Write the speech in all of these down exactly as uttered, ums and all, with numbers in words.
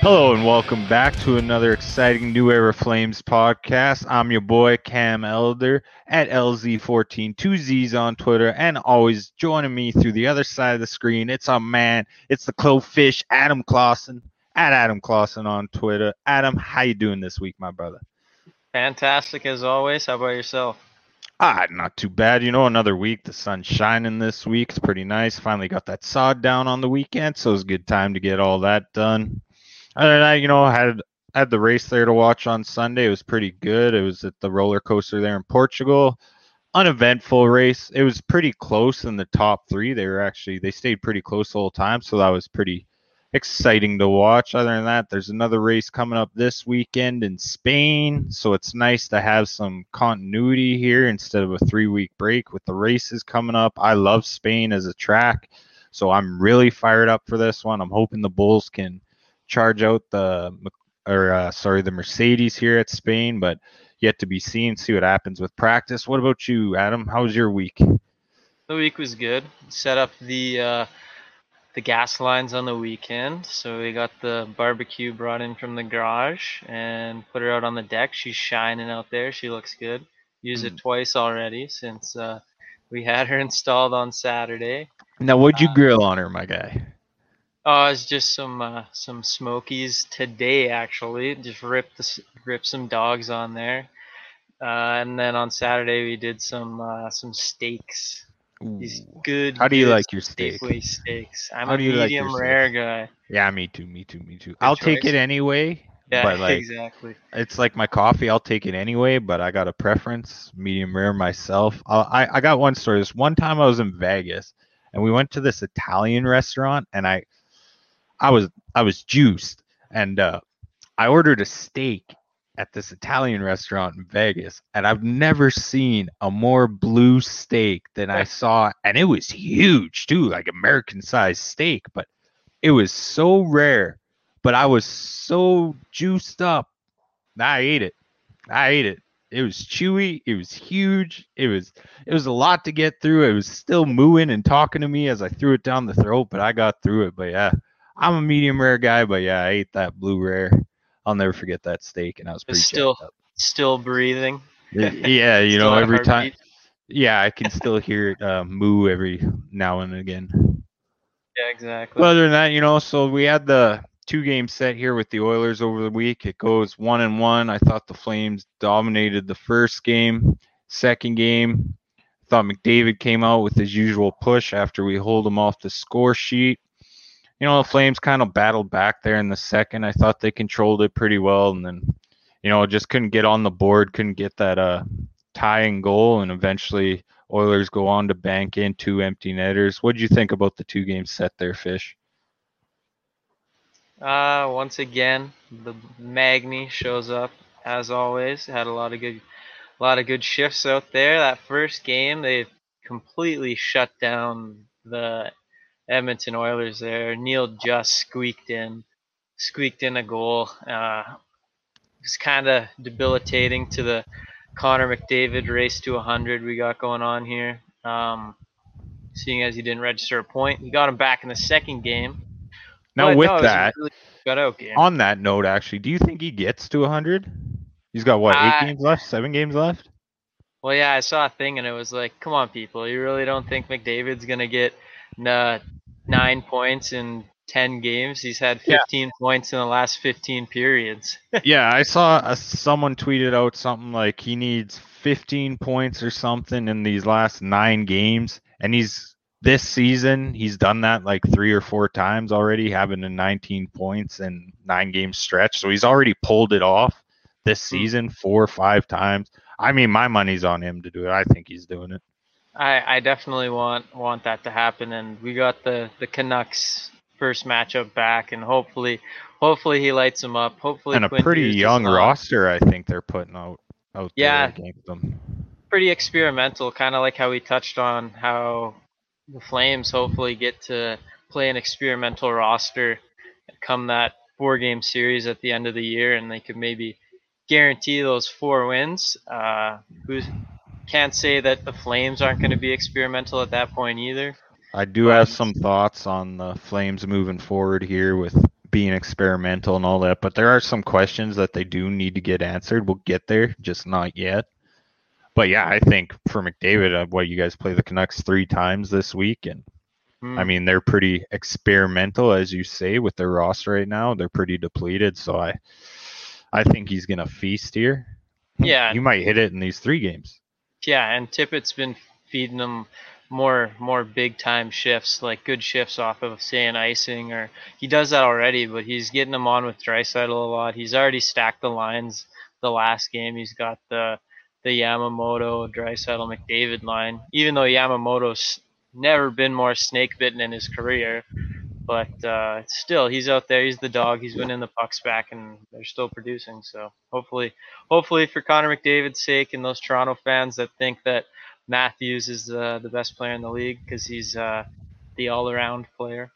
Hello and welcome back to another exciting New Era Flames podcast. I'm your boy Cam Elder at L Z fourteen, two Z's on Twitter, and always joining me through the other side of the screen. It's our man, it's the Clofish, Adam Clausen, at Adam Clausen on Twitter. Adam, how you doing this week, my brother? Fantastic as always. How about yourself? Ah, not too bad. You know, another week. The sun's shining this week. It's pretty nice. Finally got that sod down on the weekend, so it's a good time to get all that done. Other than that, you know, I had had the race there to watch on Sunday. It was pretty good. It was at the roller coaster there in Portugal. Uneventful race. It was pretty close in the top three. They were actually they stayed pretty close the whole time, so that was pretty exciting to watch. Other than that, there's another race coming up this weekend in Spain, so it's nice to have some continuity here instead of a three-week break with the races coming up. I love Spain as a track, so I'm really fired up for this one. I'm hoping the Bulls can charge out the or uh, sorry the Mercedes here at Spain, but yet to be seen. See what happens with practice. What about you, Adam? How was your week? The week was good. Set up the uh, the gas lines on the weekend, so we got the barbecue brought in from the garage and put her out on the deck. She's shining out there. She looks good. Used it Mm. twice already since uh, we had her installed on Saturday. Now, what'd you grill on her, my guy? Oh, it's just some uh, some Smokies today actually. Just ripped the, ripped some dogs on there. Uh, and then on Saturday we did some uh, some steaks. These Ooh. good, How do you good like your steak? Safeway steaks. I'm How a do you like your medium steak? rare guy. Yeah, me too, me too, me too. Good I'll take choice. it anyway, Yeah, but like exactly. it's like my coffee. I'll take it anyway, but I got a preference, medium rare myself. I I, I got one story. This one time I was in Vegas and we went to this Italian restaurant, and I I was I was juiced, and uh, I ordered a steak at this Italian restaurant in Vegas, and I've never seen a more blue steak than I saw, and it was huge too, like American sized steak, but it was so rare. But I was so juiced up. I ate it. I ate it. It was chewy. It was huge. It was it was a lot to get through. It was still mooing and talking to me as I threw it down the throat, but I got through it. But yeah, I'm a medium rare guy, but yeah, I ate that blue rare. I'll never forget that steak, and I was pretty It's still jacked up. still breathing. Yeah, you know, Still at every time. heartbeat. Yeah, I can still hear it uh, moo every now and again. Yeah, exactly. But other than that, you know, so we had the two game set here with the Oilers over the week. It goes one and one. I thought the Flames dominated the first game. Second game, I thought McDavid came out with his usual push after we hold him off the score sheet. You know, the Flames kind of battled back there in the second. I thought they controlled it pretty well, and then, you know, just couldn't get on the board, couldn't get that uh, tying goal, and eventually Oilers go on to bank in two empty netters. What did you think about the two game set there, Fish? Uh, once again, the Magni shows up as always. Had a lot of good, a lot of good shifts out there. That first game, they completely shut down the Edmonton Oilers there. Neil just squeaked in, squeaked in a goal. Uh, it's kind of debilitating to the Connor McDavid race to one hundred we got going on here. Um, seeing as he didn't register a point, he got him back in the second game. Now, But with no, it was a that, really got out game. on that note, actually, do you think he gets to one hundred? He's got, what, eight I games left? Seven games left? well, yeah, I saw a thing and it was like, come on, people, you really don't think McDavid's gonna get uh, nine points in ten games? He's had Yeah. fifteen points in the last fifteen periods. Yeah, I saw uh, someone tweeted out something like he needs fifteen points or something in these last nine games, and he's this season he's done that like three or four times already, having a nineteen points and nine game stretch. So he's already pulled it off this season four or five times. I mean, my money's on him to do it. I think he's doing it. I, I definitely want want that to happen, and we got the the Canucks first matchup back, and hopefully hopefully he lights them up. Hopefully And a Quinn pretty Hughes is young on. roster, I think they're putting out out Yeah, there against them. pretty experimental, kind of like how we touched on how the Flames hopefully get to play an experimental roster come that four game series at the end of the year, and they could maybe guarantee those four wins. Uh, who can't say that the Flames aren't going to be experimental at that point either. I do But have some thoughts on the Flames moving forward here with being experimental and all that, but there are some questions that they do need to get answered. We'll get there, just not yet. But yeah, I think for McDavid, uh, what you guys play the Canucks three times this week, and I Hmm. mean they're pretty experimental, as you say, with their roster right now. They're pretty depleted, so I, I think he's gonna feast here. Yeah, You might hit it in these three games. yeah, and Tippett's been feeding them more more big time shifts, like good shifts off of say an icing, or he does that already, but he's getting them on with Draisaitl a lot. He's already stacked the lines the last game. He's got the the Yamamoto, Draisaitl, McDavid line. Even though Yamamoto's never been more snake bitten in his career, but uh, still, he's out there. He's the dog. He's winning the pucks back, and they're still producing. So hopefully, hopefully for Connor McDavid's sake and those Toronto fans that think that Matthews is uh, the best player in the league because he's uh, the all-around player,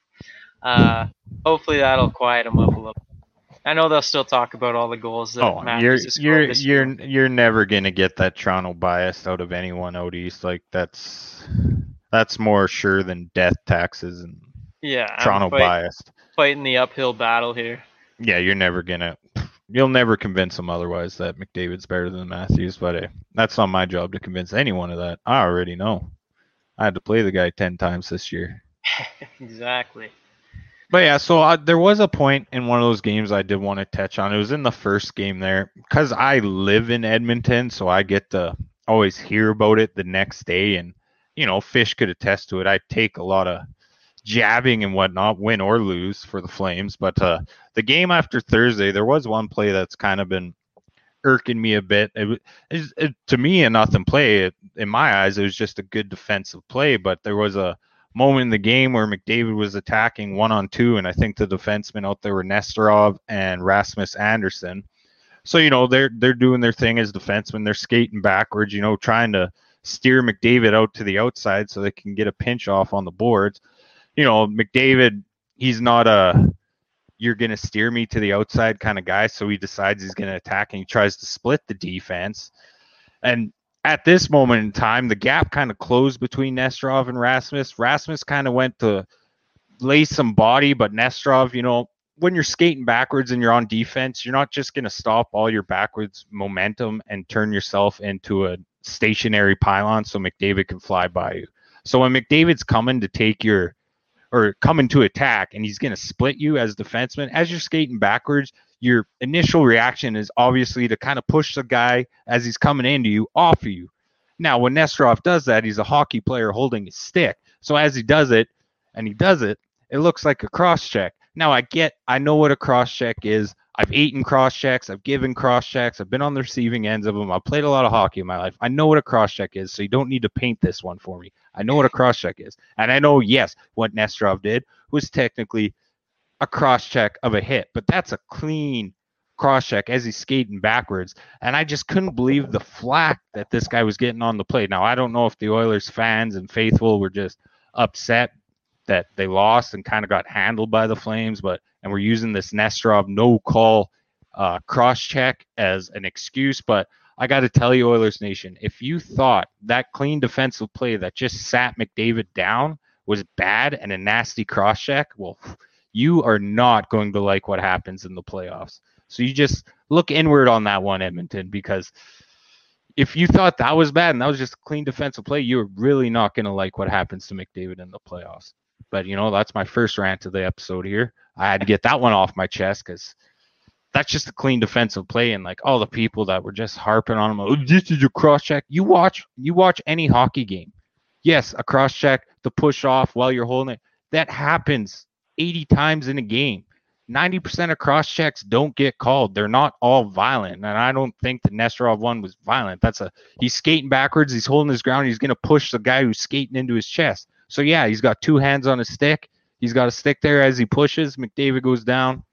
uh, hopefully that'll quiet him up a little. I know they'll still talk about all the goals that Oh, you're Matthews has you're scored this year. you're you're never gonna get that Toronto bias out of anyone out east. Like that's that's more sure than death taxes and Yeah, I'm Toronto fight, biased. fighting the uphill battle here. Yeah, you're never gonna. You'll never convince them otherwise that McDavid's better than Matthews. But hey, that's not my job to convince anyone of that. I already know. I had to play the guy ten times this year. Exactly. But yeah, so uh, there was a point in one of those games I did want to touch on. It was in the first game there because I live in Edmonton, so I get to always hear about it the next day. And, you know, Fish could attest to it. I take a lot of jabbing and whatnot, win or lose for the Flames. But uh, the game after Thursday, there was one play that's kind of been irking me a bit. It, it, it, to me, a nothing play. It, in my eyes, it was just a good defensive play, but there was a moment in the game where McDavid was attacking one on two, and I think the defensemen out there were Nesterov and Rasmus Anderson. So you know they're they're doing their thing as defensemen. They're skating backwards, you know, trying to steer McDavid out to the outside so they can get a pinch off on the boards. You know, McDavid, he's not a you're going to steer me to the outside kind of guy. So he decides he's going to attack and he tries to split the defense. And at this moment in time, the gap kind of closed between Nesterov and Rasmus. Rasmus kind of went to lay some body, but Nesterov, you know, when you're skating backwards and you're on defense, you're not just going to stop all your backwards momentum and turn yourself into a stationary pylon so McDavid can fly by you. So when McDavid's coming to take your or coming to attack and he's going to split you as defenseman, as you're skating backwards, your initial reaction is obviously to kind of push the guy as he's coming into you off of you. Now, when Nesterov does that, he's a hockey player holding his stick. So as he does it, and he does it, it looks like a cross check. Now, I get, I know what a cross check is. I've eaten cross checks. I've given cross checks. I've been on the receiving ends of them. I've played a lot of hockey in my life. I know what a cross check is, so you don't need to paint this one for me. I know what a cross check is. And I know, yes, what Nesterov did was technically a cross check of a hit, but that's a clean cross check as he's skating backwards. And I just couldn't believe the flack that this guy was getting on the play. Now, I don't know if the Oilers fans and faithful were just upset that they lost and kind of got handled by the Flames, but and we're using this Nesterov no call uh, cross check as an excuse. But I got to tell you, Oilers Nation, if you thought that clean defensive play that just sat McDavid down was bad and a nasty cross check, well, you are not going to like what happens in the playoffs. So you just look inward on that one, Edmonton, because if you thought that was bad and that was just a clean defensive play, you're really not going to like what happens to McDavid in the playoffs. But, you know, that's my first rant of the episode here. I had to get that one off my chest because that's just a clean defensive play. And like all the people that were just harping on him, oh, this is a cross check. You watch, you watch any hockey game. Yes, a cross check to push off while you're holding it. That happens eighty times in a game. ninety percent of cross checks don't get called. They're not all violent. And I don't think the Nesterov one was violent. That's a, he's skating backwards. He's holding his ground. He's going to push the guy who's skating into his chest. So, yeah, he's got two hands on his stick. He's got a stick there as he pushes. McDavid goes down.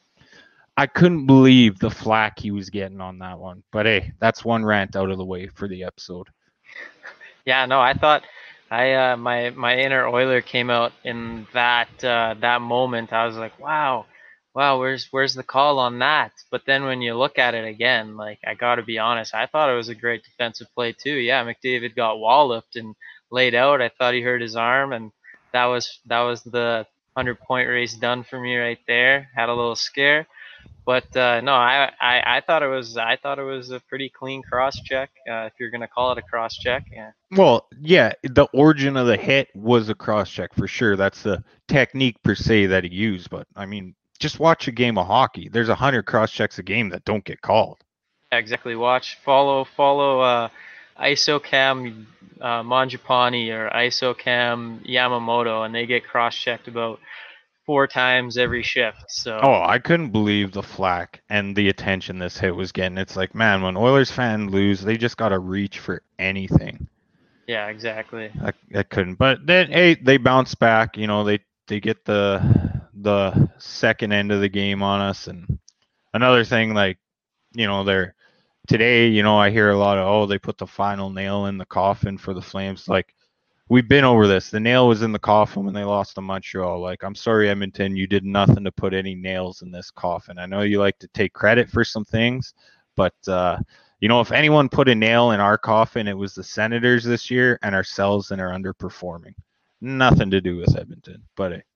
I couldn't believe the flack he was getting on that one. But, hey, that's one rant out of the way for the episode. Yeah, no, I thought I uh, my my inner Oiler came out in that uh, that moment. I was like, wow, wow, where's where's the call on that? But then when you look at it again, like I got to be honest, I thought it was a great defensive play too. Yeah, McDavid got walloped and laid out. I thought he hurt his arm, and that was that was the hundred point race done for me right there. Had a little scare. But uh, no, I, I I thought it was I thought it was a pretty clean cross check, uh, if you're gonna call it a cross check. Yeah. Well, yeah, the origin of the hit was a cross check for sure. That's the technique per se that he used. But I mean, just watch a game of hockey. There's a hundred cross checks a game that don't get called. Yeah, exactly. Watch, follow, follow uh, Isocam uh, Manjapani or Isocam Yamamoto, and they get cross-checked about four times every shift. So. Oh, I couldn't believe the flack and the attention this hit was getting. It's like, man, when Oilers fans lose, they just got to reach for anything. Yeah, exactly. I, I couldn't. But then, hey, they bounce back. You know, they they get the the second end of the game on us. And another thing, like, you know, they're today, you know, I hear a lot of, oh, they put the final nail in the coffin for the Flames. Like, we've been over this. The nail was in the coffin when they lost to Montreal. Like, I'm sorry, Edmonton, you did nothing to put any nails in this coffin. I know you like to take credit for some things, but uh, you know, if anyone put a nail in our coffin, it was the Senators this year and ourselves, and are underperforming. Nothing to do with Edmonton, but hey.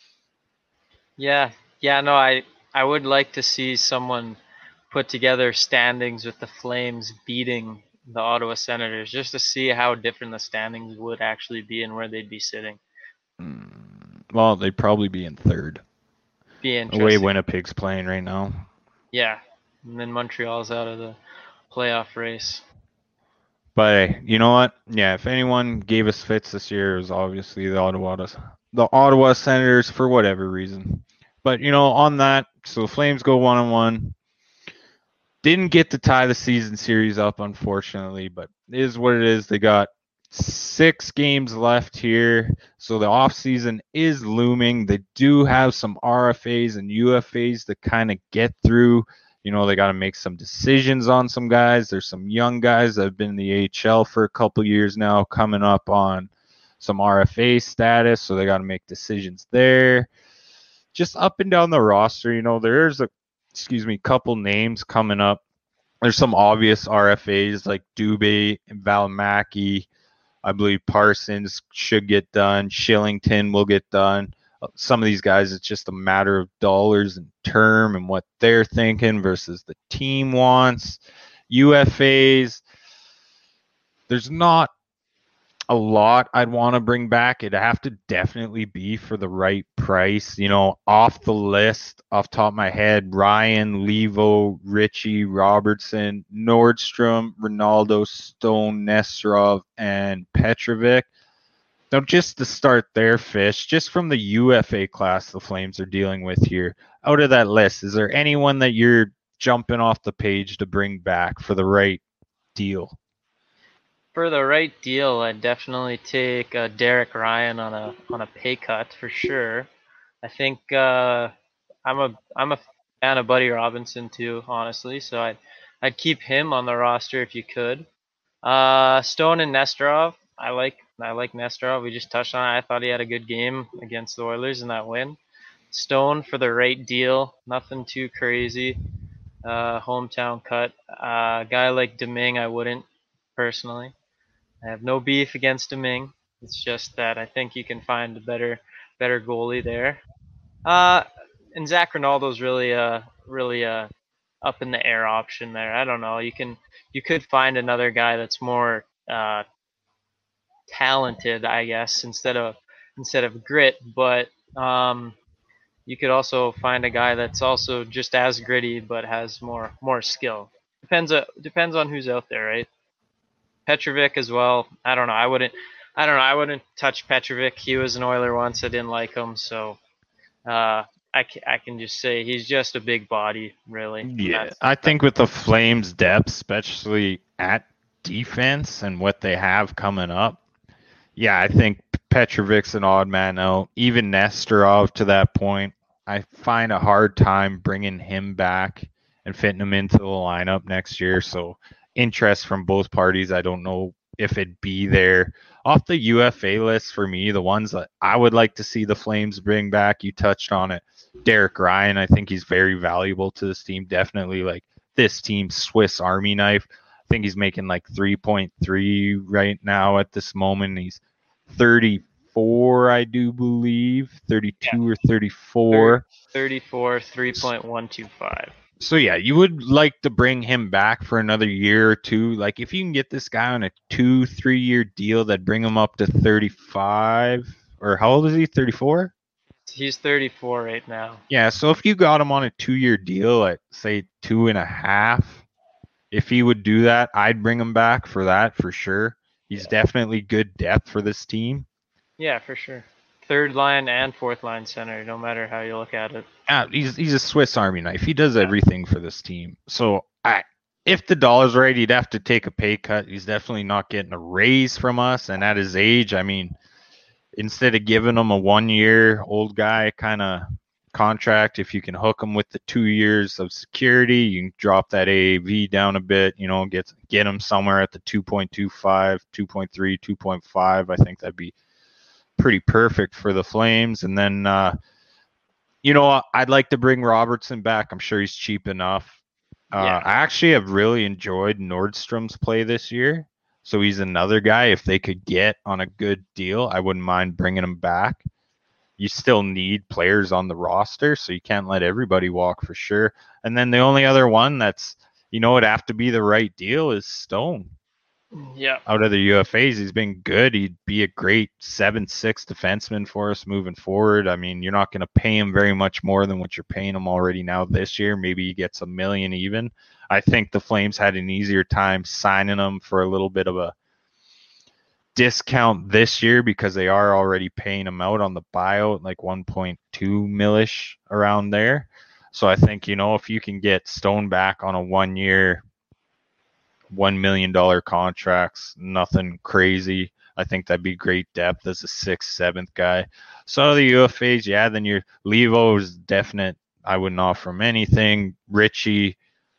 Yeah, yeah, no, I I would like to see someone put together standings with the Flames beating the Ottawa Senators, just to see how different the standings would actually be and where they'd be sitting. Mm, well, they'd probably be in third. Be The way interesting. Winnipeg's playing right now. Yeah, and then Montreal's out of the playoff race. But hey, you know what? Yeah, if anyone gave us fits this year, it was obviously the Ottawa, the Ottawa Senators for whatever reason. But you know, on that, so the Flames go one on one. Didn't get to tie the season series up, unfortunately, but it is what it is. They got six games left here, so the offseason is looming. They do have some R F As and U F As to kind of get through. You know, they got to make some decisions on some guys. There's some young guys that have been in the A H L for a couple years now, coming up on some R F A status, so they got to make decisions there. Just up and down the roster, you know, there's a excuse me, couple names coming up. There's some obvious R F As like Dubé and Valimaki. I believe Parsons should get done. Shillington will get done. Some of these guys, it's just a matter of dollars and term and what they're thinking versus the team wants. U F As, there's not a lot I'd want to bring back. It'd have to definitely be for the right price. You know, off the list, off the top of my head, Ryan, Levo, Richie, Robertson, Nordstrom, Ronaldo, Stone, Nesterov, and Petrovic. Now, just to start their fish, just from the U F A class the Flames are dealing with here, out of that list, is there anyone that you're jumping off the page to bring back for the right deal? For the right deal, I'd definitely take uh, Derek Ryan on a on a pay cut for sure. I think uh, I'm a I'm a fan of Buddy Robinson too, honestly. So I'd I'd keep him on the roster if you could. Uh, Stone and Nesterov, I like I like Nesterov. We just touched on it. I thought he had a good game against the Oilers in that win. Stone for the right deal, nothing too crazy. Uh, hometown cut. Uh, a guy like Domingue, I wouldn't personally. I have no beef against Domingue. It's just that I think you can find a better better goalie there. Uh, and Zach Ronaldo's really a really a up in the air option there. I don't know. You can you could find another guy that's more uh, talented, I guess, instead of instead of grit, but um, you could also find a guy that's also just as gritty but has more more skill. Depends uh, depends on who's out there, right? Petrovic as well. I don't know. I wouldn't. I don't know. I wouldn't touch Petrovic. He was an Oiler once. I didn't like him, so uh, I can, I can just say he's just a big body, really. Yeah, That's, I think with the Flames' depth, especially at defense and what they have coming up, yeah, I think Petrovic's an odd man out. Even Nesterov to that point, I find a hard time bringing him back and fitting him into the lineup next year. So interest from both parties, I don't know if it'd be there. Off the U F A list for me, the ones that I would like to see the Flames bring back, you touched on it. Derek Ryan, I think he's very valuable to this team. Definitely like this team's Swiss Army knife. I think he's making like three point three right now at this moment. He's thirty thirty-four, I do believe, thirty-two or thirty-four. thirty-four, three point one two five. So yeah, you would like to bring him back for another year or two. Like if you can get this guy on a two, three year deal that bring him up to thirty-five, or how old is he? thirty-four? He's thirty-four right now. Yeah, so if you got him on a two year deal at say two and a half, if he would do that, I'd bring him back for that for sure. He's yeah. definitely good depth for this team. Yeah, for sure. Third line and fourth line center, no matter how you look at it. Yeah, he's he's a Swiss Army knife. He does everything for this team. So I, if the dollar's right, he'd have to take a pay cut. He's definitely not getting a raise from us. And at his age, I mean, instead of giving him a one-year old guy kind of contract, if you can hook him with the two years of security, you can drop that A A V down a bit, you know, get get him somewhere at the two point two five, two point three, two point five. I think that'd be pretty perfect for the Flames. And then, uh, you know, I'd like to bring Robertson back. I'm sure he's cheap enough. Uh, yeah. I actually have really enjoyed Nordstrom's play this year. So he's another guy, if they could get on a good deal, I wouldn't mind bringing him back. You still need players on the roster, so you can't let everybody walk for sure. And then the only other one that's, you know, it'd have to be the right deal is Stone. Yeah. Out of the U F As, he's been good. He'd be a great seven six defenseman for us moving forward. I mean, you're not going to pay him very much more than what you're paying him already now this year. Maybe he gets a million even. I think the Flames had an easier time signing him for a little bit of a discount this year because they are already paying him out on the buyout, like one point two millish around there. So I think, you know, if you can get Stone back on a one year, one million dollars contracts, nothing crazy. I think that'd be great depth as a sixth, seventh guy. So the U F As, yeah, then your Levo is definite. I wouldn't offer him anything. Richie,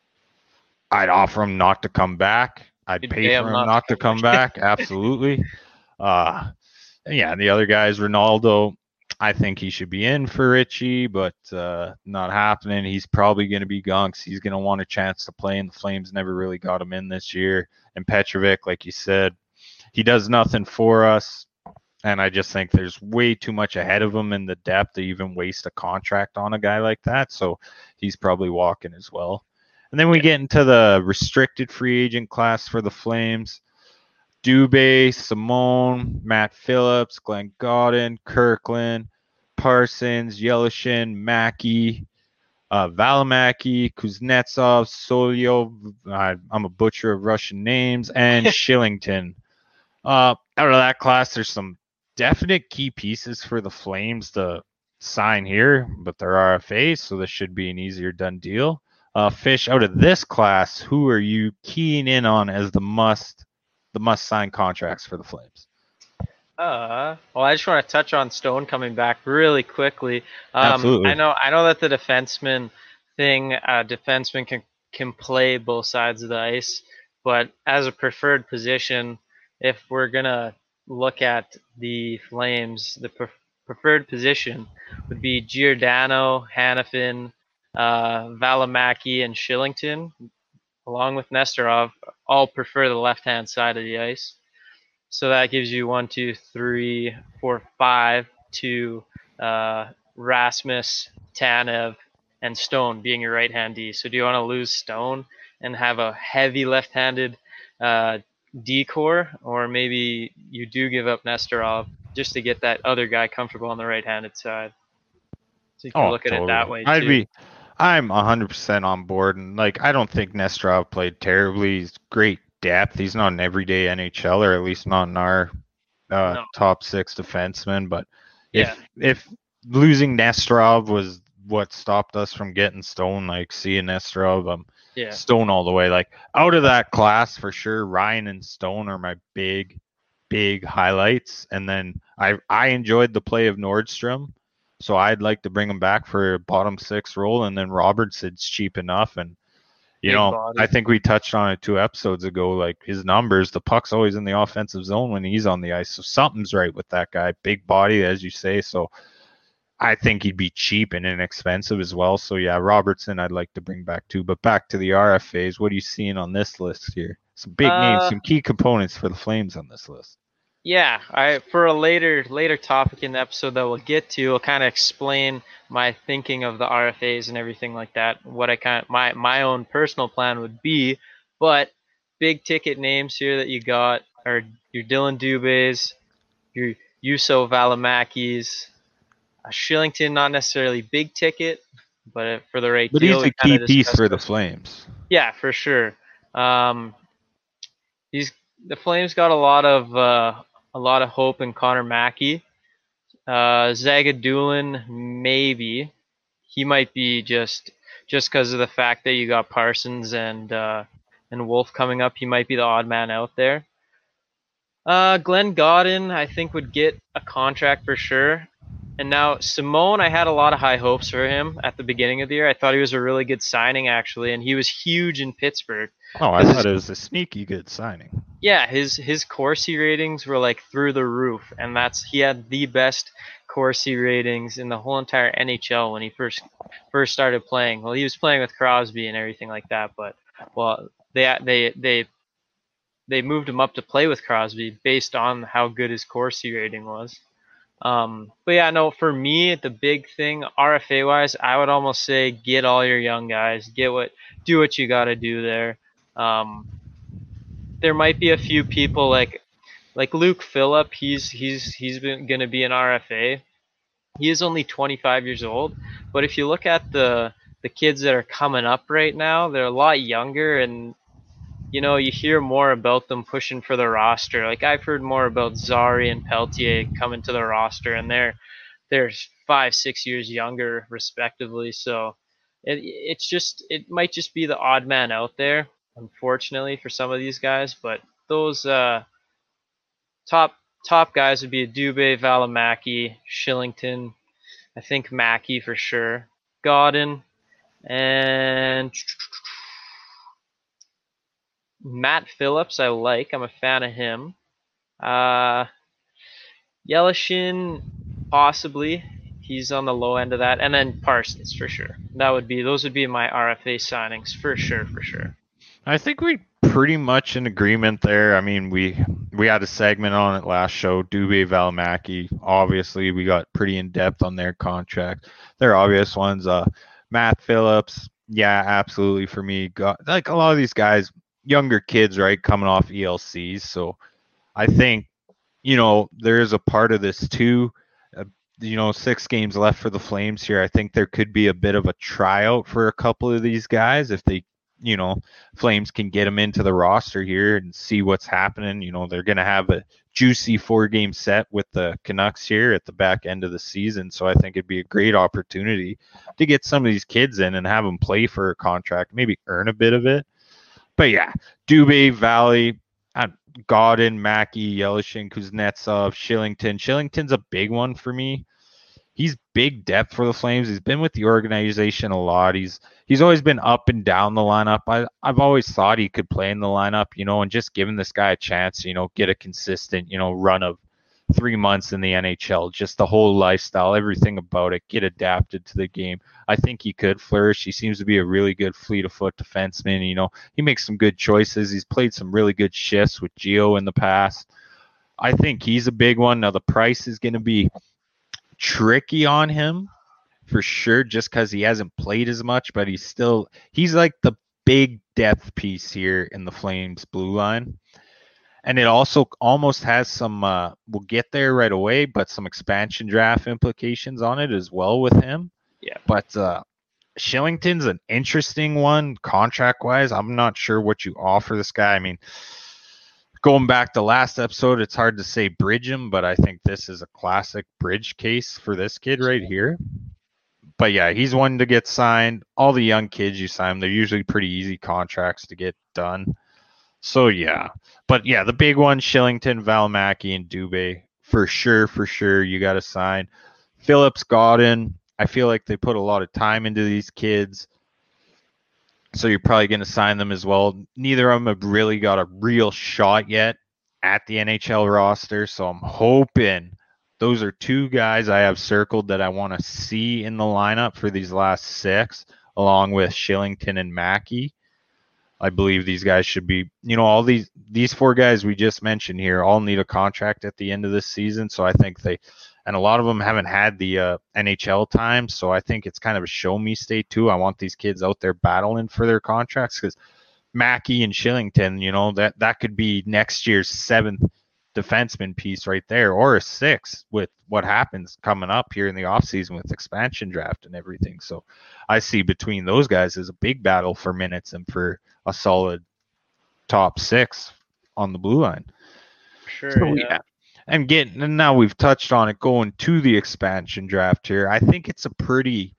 I'd offer him not to come back. I'd You'd pay for him not, not to come back. Absolutely. Uh, yeah, the other guys, Ronaldo, I think he should be in for Richie, but uh, not happening. He's probably going to be gone because he's going to want a chance to play, and the Flames never really got him in this year. And Petrovic, like you said, he does nothing for us, and I just think there's way too much ahead of him in the depth to even waste a contract on a guy like that, so he's probably walking as well. And then we get into the restricted free agent class for the Flames. Dubé, Simone, Matt Phillips, Glenn Gaudin, Kirkland, Parsons, Yelishin, Mackey, uh, Valimaki, Kuznetsov, Solyov, uh, I'm a butcher of Russian names, and Shillington. Uh, out of that class, there's some definite key pieces for the Flames to sign here, but they're R F As, so this should be an easier done deal. Uh, Fish, out of this class, who are you keying in on as the must the must sign contracts for the Flames? Uh, well, I just want to touch on Stone coming back really quickly. Um, Absolutely. I know I know that the defenseman thing, uh, defenseman can can play both sides of the ice, but as a preferred position, if we're gonna look at the Flames, the pre- preferred position would be Giordano, Hanifin, uh, Valimaki, and Shillington, along with Nesterov, all prefer the left-hand side of the ice. So that gives you one, two, three, four, five to uh, Rasmus, Tanev, and Stone being your right-hand D. So do you want to lose Stone and have a heavy left-handed uh, D-core, or maybe you do give up Nesterov just to get that other guy comfortable on the right-handed side? So you can oh, look at totally. it that way, I'd too. be, I'm one hundred percent on board, and like I don't think Nesterov played terribly. He's great depth. He's not an everyday N H L, or at least not in our uh, no. top six defensemen. But if yeah. if losing Nesterov was what stopped us from getting Stone, like seeing Nesterov, um, yeah. Stone all the way. Like out of that class for sure, Ryan and Stone are my big, big highlights. And then I I enjoyed the play of Nordstrom. So I'd like to bring him back for a bottom six role, and then Robertson's cheap enough. And, you Big know, body. I think we touched on it two episodes ago, like his numbers, the puck's always in the offensive zone when he's on the ice. So something's right with that guy. Big body, as you say. So I think he'd be cheap and inexpensive as well. So, yeah, Robertson I'd like to bring back too. But back to the R F As, what are you seeing on this list here? Some big uh, names, some key components for the Flames on this list. Yeah, I for a later later topic in the episode that we'll get to, I'll kind of explain my thinking of the R F As and everything like that. What I kind of my my own personal plan would be, but big ticket names here that you got are your Dylan Dubés, your Juuso Välimäkis, uh, Shillington, not necessarily big ticket, but for the right But deal, he's we a kind key of piece discussed for the those. Flames. Yeah, for sure. Um, he's the Flames got a lot of uh, a lot of hope in Connor Mackey. Uh, Zagadulin, maybe he might be just just because of the fact that you got Parsons and uh, and Wolf coming up. He might be the odd man out there. Uh, Glenn Godden, I think, would get a contract for sure. And now Simone, I had a lot of high hopes for him at the beginning of the year. I thought he was a really good signing actually, and he was huge in Pittsburgh Oh, I because his thought it was a sneaky good signing. yeah his his Corsi ratings were like through the roof, and that's he had the best Corsi ratings in the whole entire N H L when he first first started playing. Well, he was playing with Crosby and everything like that, but well they they they they moved him up to play with Crosby based on how good his Corsi rating was. Um, but yeah, no, for me, the big thing R F A wise, I would almost say get all your young guys, get what, do what you got to do there. Um, there might be a few people like like Luke Phillip. He's he's he's been going to be an R F A. He is only twenty-five years old, but if you look at the the kids that are coming up right now, they're a lot younger, and you know, you hear more about them pushing for the roster. Like I've heard more about Zari and Peltier coming to the roster, and they're they're five, six years younger, respectively. So it, it's just it might just be the odd man out there, unfortunately, for some of these guys. But those uh, top top guys would be Dubé, Valimaki, Shillington. I think Mackey for sure, Godin, and Matt Phillips. I like. I'm a fan of him. Uh, Yelishin, possibly. He's on the low end of that, and then Parsons for sure. That would be those would be my R F A signings for sure, for sure. I think we pretty much in agreement there. I mean, we we had a segment on it last show. Dubé, Valimaki. Obviously, we got pretty in depth on their contract. They're obvious ones. Uh, Matt Phillips. Yeah, absolutely for me. Got like a lot of these guys, younger kids, right, coming off E L Cs. So I think you know there is a part of this too. Uh, you know, six games left for the Flames here. I think there could be a bit of a tryout for a couple of these guys if they you know, Flames can get them into the roster here and see what's happening. You know, they're going to have a juicy four game set with the Canucks here at the back end of the season. So I think it'd be a great opportunity to get some of these kids in and have them play for a contract, maybe earn a bit of it. But yeah, Dubé, Valley, uh, Godin, Mackey, Yelishin, Kuznetsov, Shillington. Shillington's a big one for me. He's big depth for the Flames. He's been with the organization a lot. He's he's always been up and down the lineup. I I've always thought he could play in the lineup, you know, and just giving this guy a chance, you know, get a consistent, you know, run of three months in the N H L. Just the whole lifestyle, everything about it, get adapted to the game. I think he could flourish. He seems to be a really good fleet of foot defenseman. You know, he makes some good choices. He's played some really good shifts with Gio in the past. I think he's a big one. Now the price is going to be tricky on him for sure, just because he hasn't played as much, but he's still he's like the big depth piece here in the Flames blue line. And it also almost has some uh we'll get there right away, but some expansion draft implications on it as well with him. Yeah. But uh Shillington's an interesting one contract wise. I'm not sure what you offer this guy. I mean, going back to last episode, it's hard to say bridge him, but I think this is a classic bridge case for this kid right here. But yeah, he's one to get signed. All the young kids you sign, they're usually pretty easy contracts to get done. So yeah, but yeah, the big one, Shillington, Valimaki, and Dubé, for sure, for sure, you got to sign. Phillips, Godin, I feel like they put a lot of time into these kids. So you're probably going to sign them as well. Neither of them have really got a real shot yet at the N H L roster. So I'm hoping those are two guys I have circled that I want to see in the lineup for these last six, along with Shillington and Mackey. I believe these guys should be, you know, all these these four guys we just mentioned here all need a contract at the end of this season. So I think they, and a lot of them haven't had the uh, N H L time. So I think it's kind of a show me state too. I want these kids out there battling for their contracts because Mackey and Shillington, you know, that that could be next year's seventh defenseman piece right there, or a sixth with what happens coming up here in the offseason with expansion draft and everything. So I see between those guys as a big battle for minutes and for a solid top six on the blue line. Sure, So yeah. yeah. And getting, and now we've touched on it going to the expansion draft here. I think it's a pretty,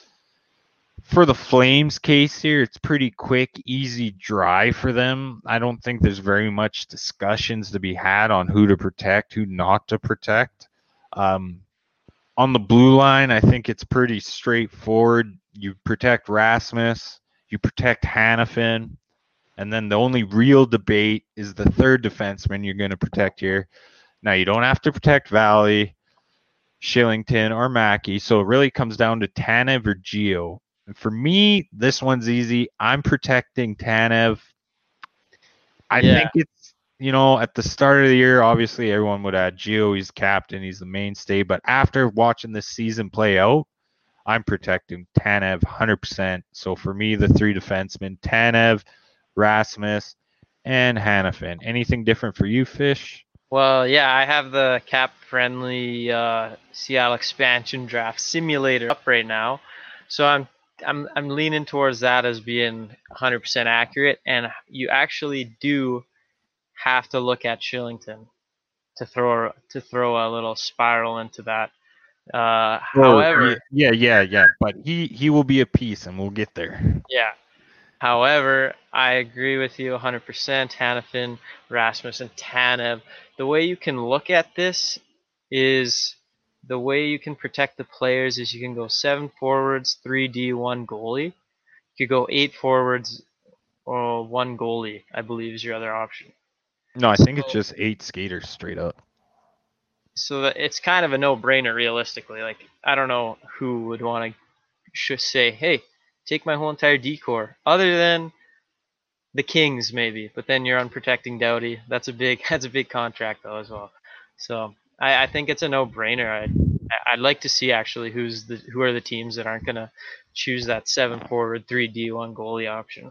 for the Flames case here, it's pretty quick, easy, dry for them. I don't think there's very much discussions to be had on who to protect, who not to protect. Um, on the blue line, I think it's pretty straightforward. You protect Rasmus, you protect Hanifin, and then the only real debate is the third defenseman you're going to protect here. Now, you don't have to protect Valley, Shillington, or Mackey, so it really comes down to Tanev or Geo. And for me, this one's easy. I'm protecting Tanev. I Yeah. think it's, you know, at the start of the year, obviously everyone would add Geo. He's captain. He's the mainstay. But after watching this season play out, I'm protecting Tanev one hundred percent. So for me, the three defensemen, Tanev, Rasmus, and Hanifin. Anything different for you, Fish? Well, yeah, I have the cap-friendly uh, Seattle expansion draft simulator up right now, so I'm I'm I'm leaning towards that as being one hundred percent accurate. And you actually do have to look at Shillington to throw to throw a little spiral into that. Uh, Or yeah, however, yeah, yeah, yeah. But he he will be a piece, and we'll get there. yeah. However, I agree with you one hundred percent. Hanifin, Rasmus, and Tanev. The way you can look at this is the way you can protect the players is you can go seven forwards, three D, one goalie. You could go eight forwards or one goalie, I believe is your other option. No, I So, think it's just eight skaters straight up. so that it's kind of a no-brainer realistically. Like I don't know who would want to should say, "Hey, take my whole entire decor," other than the Kings maybe, but then you're unprotecting Doughty. That's a big that's a big contract though as well. So I, I think it's a no-brainer. I'd I'd like to see actually who's the who are the teams that aren't gonna choose that seven forward three D one goalie option.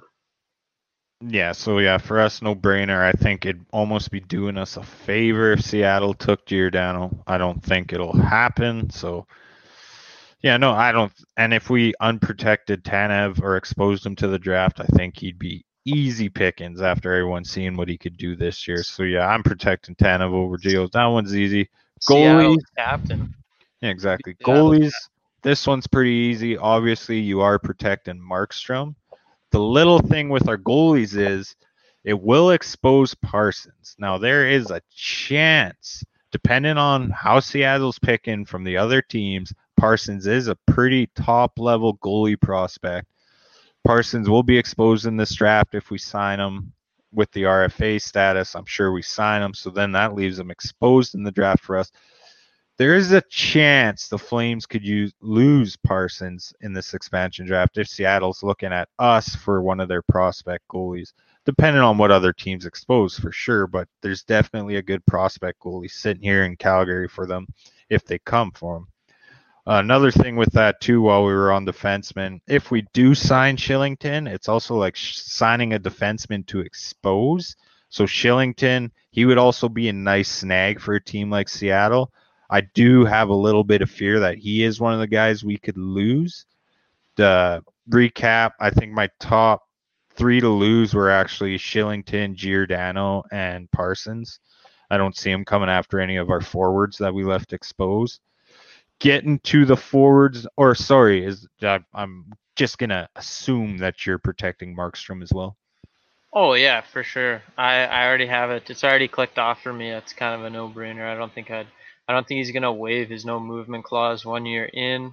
Yeah, so yeah, for us, no brainer. I think it'd almost be doing us a favor if Seattle took Giordano. I don't think it'll happen. So yeah, no, I don't. And if we unprotected Tanev or exposed him to the draft, I think he'd be easy pickings after everyone seeing what he could do this year. So yeah, I'm protecting Tanev over Gio. That one's easy. Goalies, Seattle's captain. yeah, exactly. Seattle's Goalies, this one's pretty easy. Obviously, you are protecting Markstrom. The little thing with our goalies is it will expose Parsons. Now, there is a chance, depending on how Seattle's picking from the other teams, Parsons is a pretty top level goalie prospect. Parsons will be exposed in this draft if we sign him with the R F A status. I'm sure we sign him. So then that leaves him exposed in the draft for us. There is a chance the Flames could use lose Parsons in this expansion draft if Seattle's looking at us for one of their prospect goalies, depending on what other teams expose for sure. But there's definitely a good prospect goalie sitting here in Calgary for them if they come for him. Uh, another thing with that too, while we were on defensemen, if we do sign Shillington, it's also like sh- signing a defenseman to expose. So Shillington, he would also be a nice snag for a team like Seattle. I do have a little bit of fear that he is one of the guys we could lose. The recap, I think my top three to lose were actually Shillington, Giordano, and Parsons. I don't see him coming after any of our forwards that we left exposed. Getting to the forwards, or sorry, is uh, I'm just gonna assume that you're protecting Markstrom as well. Oh yeah, for sure. I, I already have it. It's already clicked off for me. It's kind of a no-brainer. I don't think I'd I don't think he's gonna waive his no movement clause one year in.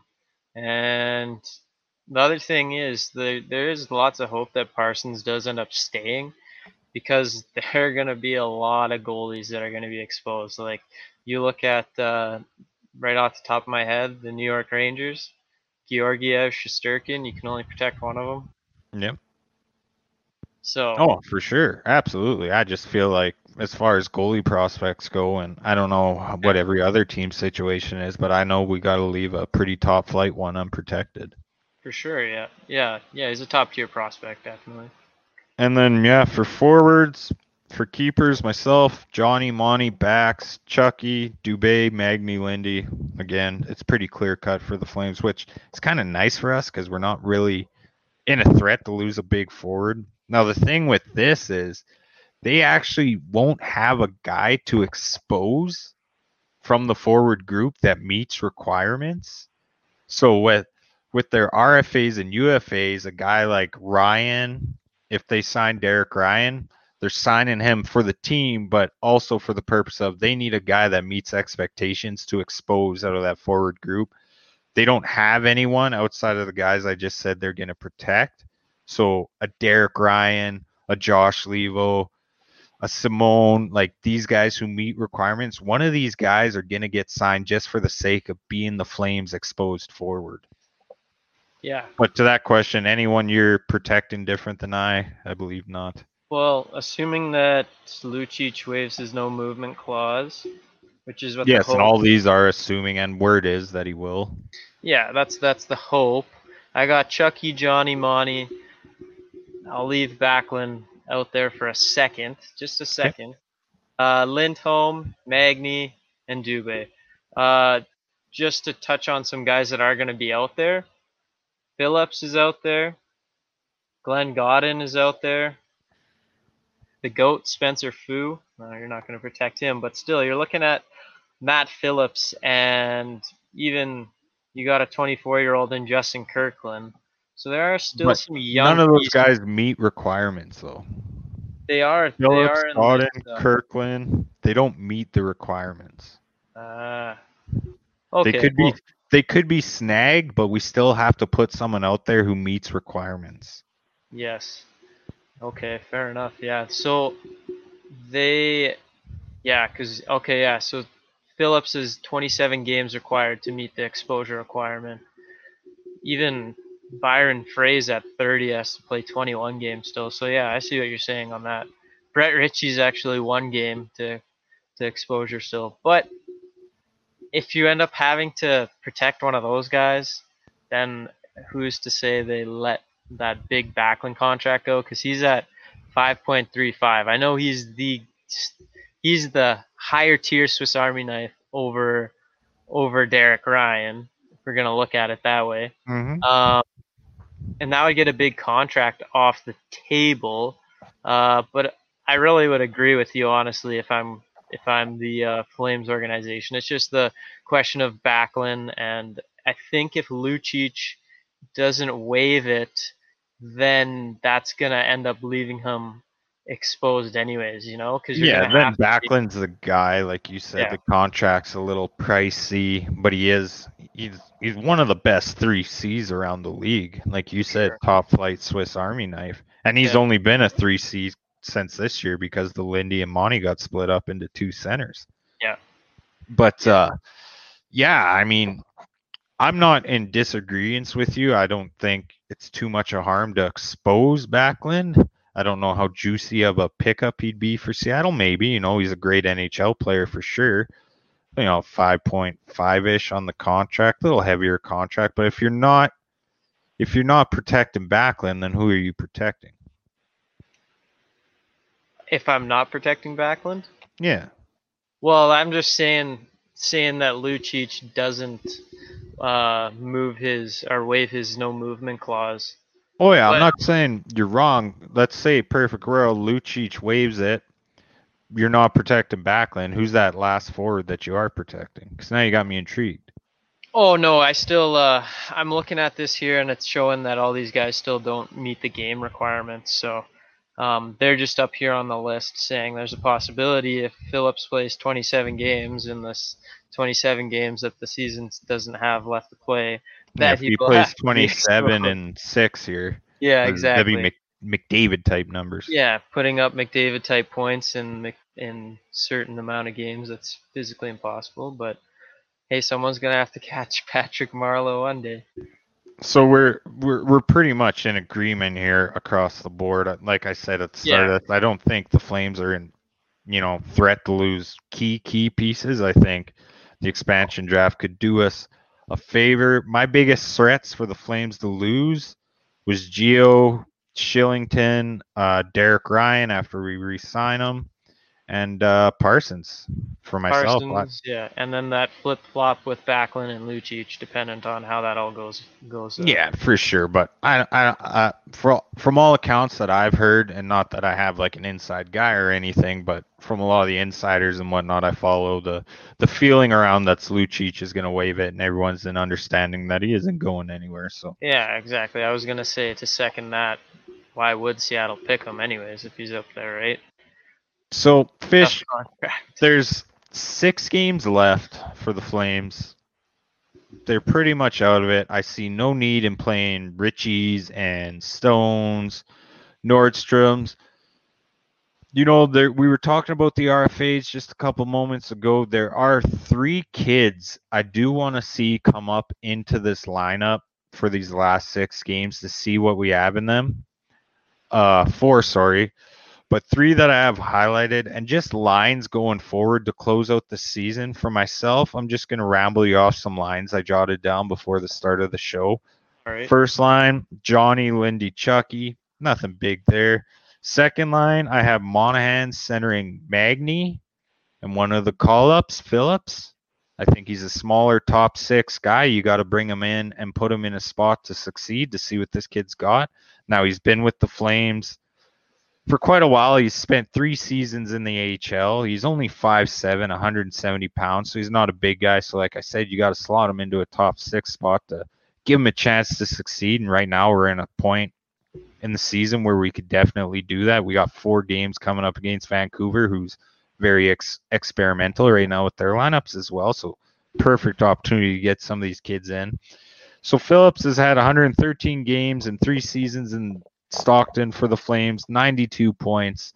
And the other thing is the there is lots of hope that Parsons does end up staying because there are gonna be a lot of goalies that are gonna be exposed. Like you look at uh, right off the top of my head, the New York Rangers, Georgiev, Shesterkin. You can only protect one of them. Yep. So Oh, for sure. Absolutely. I just feel like as far as goalie prospects go, and I don't know what yeah, every other team situation is, but I know we got to leave a pretty top flight one unprotected. for sure, yeah, yeah, yeah. He's a top tier prospect, definitely. And then, yeah, for forwards, for keepers, myself, Johnny, Monty, Bax, Chucky, Dubé, Magny, Lindy. Again, it's pretty clear cut for the Flames, which is kind of nice for us because we're not really in a threat to lose a big forward. Now, the thing with this is they actually won't have a guy to expose from the forward group that meets requirements. So with with their R F As and U F As, a guy like Ryan, if they sign Derek Ryan, they're signing him for the team, but also for the purpose of they need a guy that meets expectations to expose out of that forward group. They don't have anyone outside of the guys I just said they're going to protect. So a Derek Ryan, a Josh Levo, a Simone, like these guys who meet requirements, one of these guys are going to get signed just for the sake of being the Flames exposed forward. Yeah. But to that question, anyone you're protecting different than I? I believe not. Well, assuming that Lucic waives his no movement clause, which is what the Yes, and hope. all these are assuming, and word is that he will. Yeah, that's that's the hope. I got Chucky, Johnny, Monty. I'll leave Backlund out there for a second, just a Okay. second. Uh, Lindholm, Magny, and Dubé. Uh, just to touch on some guys that are going to be out there. Phillips is out there. Glenn Godden is out there. The GOAT, Spencer Fu. No, you're not going to protect him, but still, you're looking at Matt Phillips and even you got a twenty-four-year-old in Justin Kirkland. So there are still But some none young of those pieces. guys meet requirements, though. They are they Phillips, are in this. Godden, Uh, Kirkland, they don't meet the requirements. uh, They okay, could be well, they could be snagged, but we still have to put someone out there who meets requirements. yes. Okay, fair enough. Yeah. So they, yeah, because okay, yeah. So Phillips is twenty-seven games required to meet the exposure requirement. Even Byron Fraze at thirty has to play twenty-one games still. So yeah, I see what you're saying on that. Brett Ritchie's actually one game to to exposure still. But if you end up having to protect one of those guys, then who's to say they let that big Backlund contract go? Because he's at five point three five. I know he's the he's the higher tier Swiss Army knife over over Derek Ryan. If we're gonna look at it that way. Mm-hmm. Um, and that would get a big contract off the table. Uh, but I really would agree with you, honestly, if I'm if I'm the uh, Flames organization. It's just the question of Backlund, and I think if Lucic doesn't waive it, then that's gonna end up leaving him exposed, anyways. You know, because you're Yeah, gonna then have to. Be, Backlund's the guy, like you said, yeah, the contract's a little pricey, but he is he's he's one of the best three C's around the league. Like you for said, sure. top flight Swiss Army knife. And he's Yeah, only been a three C since this year because the Lindy and Monty got split up into two centers. yeah, But yeah. uh yeah, I mean, I'm not in disagreement with you. I don't think it's too much a harm to expose Backlund. I don't know how juicy of a pickup he'd be for Seattle. Maybe, you know, he's a great N H L player for sure. You know, five point five ish on the contract, a little heavier contract. But if you're not, if you're not protecting Backlund, then who are you protecting? If I'm not protecting Backlund. Yeah. Well, I'm just saying saying that Lucic doesn't uh, move his or waive his no movement clause. Oh yeah, I'm But not saying you're wrong. Let's say perfect world, Lucic waives it. You're not protecting Backlund. Who's that last forward that you are protecting? Because now you got me intrigued. oh no, I still uh, I'm looking at this here and it's showing that all these guys still don't meet the game requirements. So um, they're just up here on the list saying there's a possibility if Phillips plays twenty-seven games in this twenty-seven games that the season doesn't have left to play Yeah, that if he he will have plays to be twenty-seven exposed. and six here, Yeah, that'd be exactly. Mc, McDavid type numbers. Yeah, putting up McDavid type points in Mc, in certain amount of games that's physically impossible. But hey, someone's gonna have to catch Patrick Marleau one day. So we're we're we're pretty much in agreement here across the board. Like I said at the start Yeah, of this, I don't think the Flames are in, you know, threat to lose key key pieces. I think the expansion draft could do us a favor. My biggest threats for the Flames to lose was Geo Shillington, uh, Derek Ryan after we re-sign him, and uh, Parsons for myself. I, Parsons, yeah, and then that flip flop with Backlund and Lucic, dependent on how that all goes goes. Uh, Yeah, for sure. But I, I, I, for, from all accounts that I've heard, and not that I have like an inside guy or anything, but from a lot of the insiders and whatnot, I follow the the feeling around that's Lucic is going to waive it, and everyone's in understanding that he isn't going anywhere. So, yeah, exactly. I was gonna say to second that. Why would Seattle pick him anyways if he's up there, right? so Tough Fish, contract. there's six games left for the Flames. They're pretty much out of it. I see no need in playing Richies and Stones, Nordstroms. You know, there we were talking about the R F As just a couple moments ago. There are three kids I do want to see come up into this lineup for these last six games to see what we have in them. Uh, four, sorry, but three that I have highlighted and just lines going forward to close out the season. For myself, I'm just gonna ramble you off some lines I jotted down before the start of the show. All right. First line, Johnny, Lindy, Chucky. Nothing big there. Second line, I have Monahan centering Magny and one of the call ups, Phillips. I think he's a smaller top six guy. You got to bring him in and put him in a spot to succeed to see what this kid's got. Now, he's been with the Flames for quite a while. He's spent three seasons in the A H L. He's only five seven, one hundred seventy pounds, so he's not a big guy. So, like I said, you got to slot him into a top six spot to give him a chance to succeed. And right now, we're in a point in the season where we could definitely do that. We got four games coming up against Vancouver, who's very ex- experimental right now with their lineups as well. So, perfect opportunity to get some of these kids in. So Phillips has had one hundred thirteen games in three seasons in Stockton for the Flames, ninety-two points.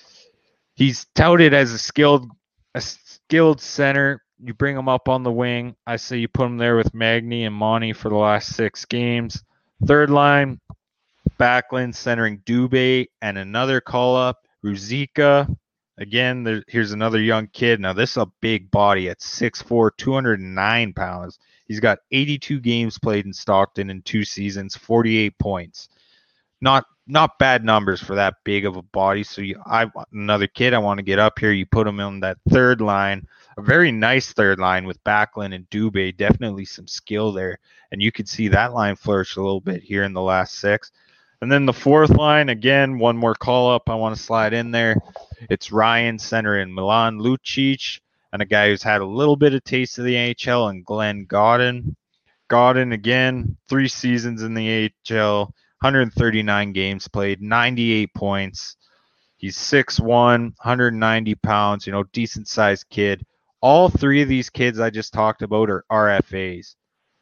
He's touted as a skilled a skilled center. You bring him up on the wing. I say you put him there with Magny and Monty for the last six games. Third line, Backlund centering Dubé and another call up, Ruzika. Again, there, here's another young kid. Now, this is a big body at six four, two hundred nine pounds. He's got eighty-two games played in Stockton in two seasons, forty-eight points. Not not bad numbers for that big of a body. So you, I another kid I want to get up here. You put him on that third line, a very nice third line with Backlund and Dubé. Definitely some skill there, and you could see that line flourish a little bit here in the last six. And then the fourth line, again, one more call up I want to slide in there. It's Ryan center in Milan Lucic, and a guy who's had a little bit of taste of the A H L, and Glenn Godden. Godden, again, three seasons in the A H L, one hundred thirty-nine games played, ninety-eight points. He's six one, one hundred ninety pounds, you know, decent sized kid. All three of these kids I just talked about are R F As.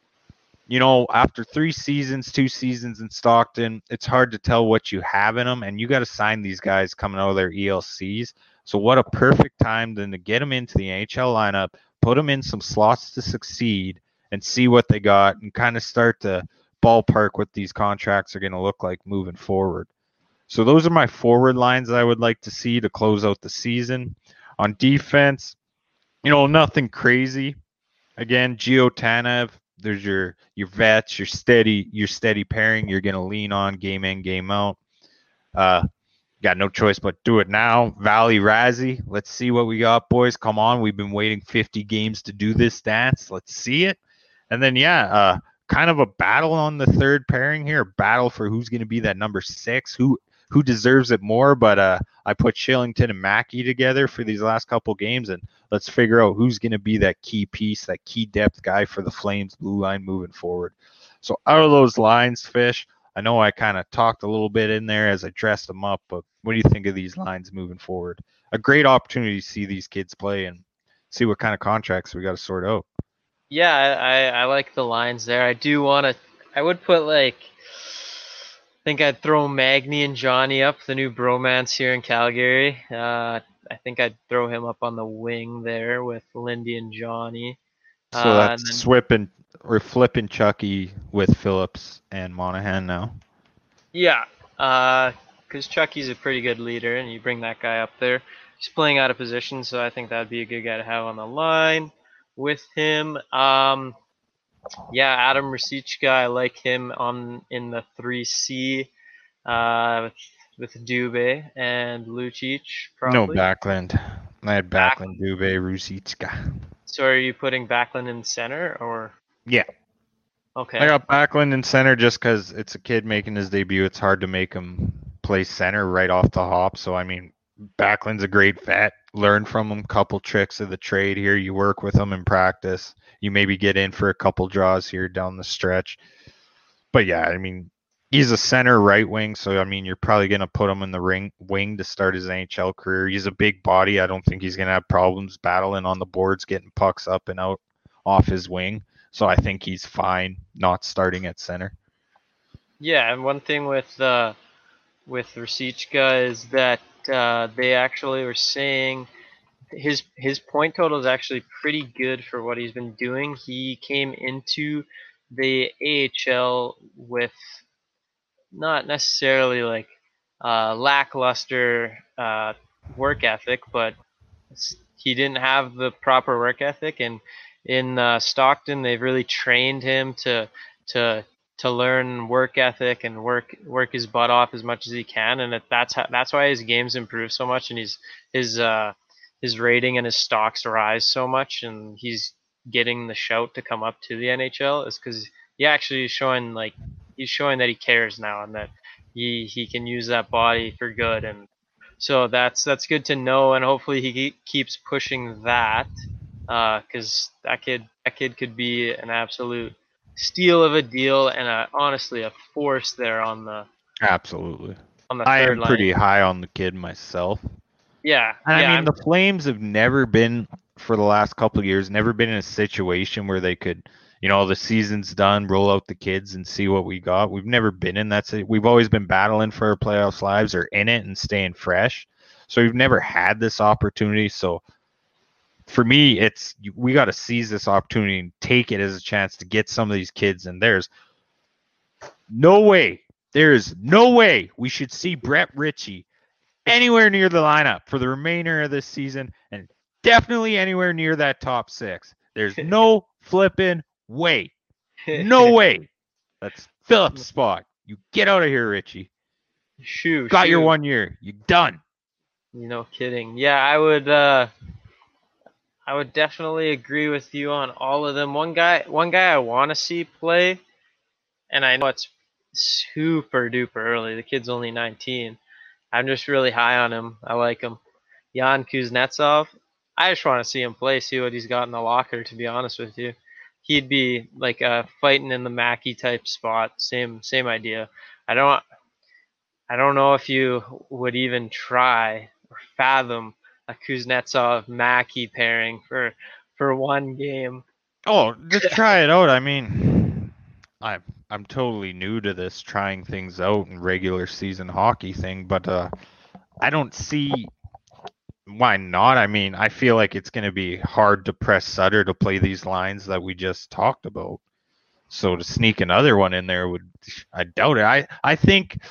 You know, after three seasons, two seasons in Stockton, it's hard to tell what you have in them, and you got to sign these guys coming out of their E L Cs. So what a perfect time then to get them into the A H L lineup, put them in some slots to succeed, and see what they got, and kind of start to ballpark what these contracts are going to look like moving forward. So those are my forward lines I would like to see to close out the season. On defense, you know, nothing crazy. Again, Geo Tanev, there's your your vets, your steady your steady pairing you're gonna lean on game in, game out. Uh got no choice but do it now. Valley Razzie, let's see what we got, boys. Come on, we've been waiting fifty games to do this dance. Let's see it. And then yeah, uh kind of a battle on the third pairing here, battle for who's gonna be that number six, who who deserves it more. But uh I put Shillington and Mackey together for these last couple games, and let's figure out who's going to be that key piece, that key depth guy for the Flames blue line moving forward. So out of those lines, Fish, I know I kind of talked a little bit in there as I dressed them up, but what do you think of these lines moving forward? A great opportunity to see these kids play and see what kind of contracts we got to sort out. Yeah, I, I, I like the lines there. I do want to. I would put like. I think I'd throw Magny and Johnny up, the new bromance here in Calgary. Uh, I think I'd throw him up on the wing there with Lindy and Johnny. So Uh, and that's then Swip and we're flipping Chucky with Phillips and Monahan now. Yeah, because uh, Chucky's a pretty good leader, and you bring that guy up there. He's playing out of position, so I think that'd be a good guy to have on the line with him. Um, yeah, Adam Rasichka, I like him on in the three C uh, with, with Dubé and Lucic, No probably. Backlund. I had Backlund, Backlund. Dubé, Ruzicka. So are you putting Backlund in center, or? Yeah. Okay. I got Backlund in center just because it's a kid making his debut. It's hard to make him play center right off the hop. So, I mean, Backlund's a great vet. Learn from him. Couple tricks of the trade here. You work with him in practice. You maybe get in for a couple draws here down the stretch. But, yeah, I mean, he's a center right wing. So, I mean, you're probably going to put him in the ring wing to start his N H L career. He's a big body. I don't think he's going to have problems battling on the boards, getting pucks up and out off his wing. So I think he's fine not starting at center. Yeah, and one thing with uh, with Rasichka is that uh, they actually were saying his his point total is actually pretty good for what he's been doing. He came into the A H L with not necessarily like uh, lackluster uh, work ethic, but he didn't have the proper work ethic, and in uh, Stockton, they've really trained him to to to learn work ethic and work work his butt off as much as he can, and that's how, that's why his games improve so much, and he's his uh, his rating and his stocks rise so much, and he's getting the shout to come up to the N H L is because he actually is showing like he's showing that he cares now and that he he can use that body for good, and so that's that's good to know, and hopefully he keeps pushing that. Because uh, that kid, that kid could be an absolute steal of a deal, and a, honestly a force there on the absolutely on the I third am line. Pretty high on the kid myself. Yeah, and yeah, I mean I'm, the Flames have never been for the last couple of years, never been in a situation where they could, you know, the season's done, roll out the kids and see what we got. We've never been in that. We've always been battling for our playoffs lives or in it and staying fresh. So we've never had this opportunity. So for me, it's we got to seize this opportunity and take it as a chance to get some of these kids. And there's no way, there is no way we should see Brett Ritchie anywhere near the lineup for the remainder of this season, and definitely anywhere near that top six. There's no flipping way. No way. That's Phillips' spot. You get out of here, Ritchie. Shoo, Got shoo. your one year. You done. You know, kidding. Yeah, I would. Uh, I would definitely agree with you on all of them. One guy, one guy I want to see play, and I know it's super duper early. The kid's only nineteen. I'm just really high on him. I like him. Jan Kuznetsov. I just want to see him play, see what he's got in the locker, to be honest with you. He'd be like uh, fighting in the Mackey type spot. Same same idea. I don't I don't know if you would even try or fathom a Kuznetsov Mackey pairing for for one game. Oh, just try it out. I mean, I'm I'm totally new to this trying things out in regular season hockey thing, but uh, I don't see why not. I mean, I feel like it's going to be hard to press Sutter to play these lines that we just talked about. So to sneak another one in there would, I doubt it. I, I think,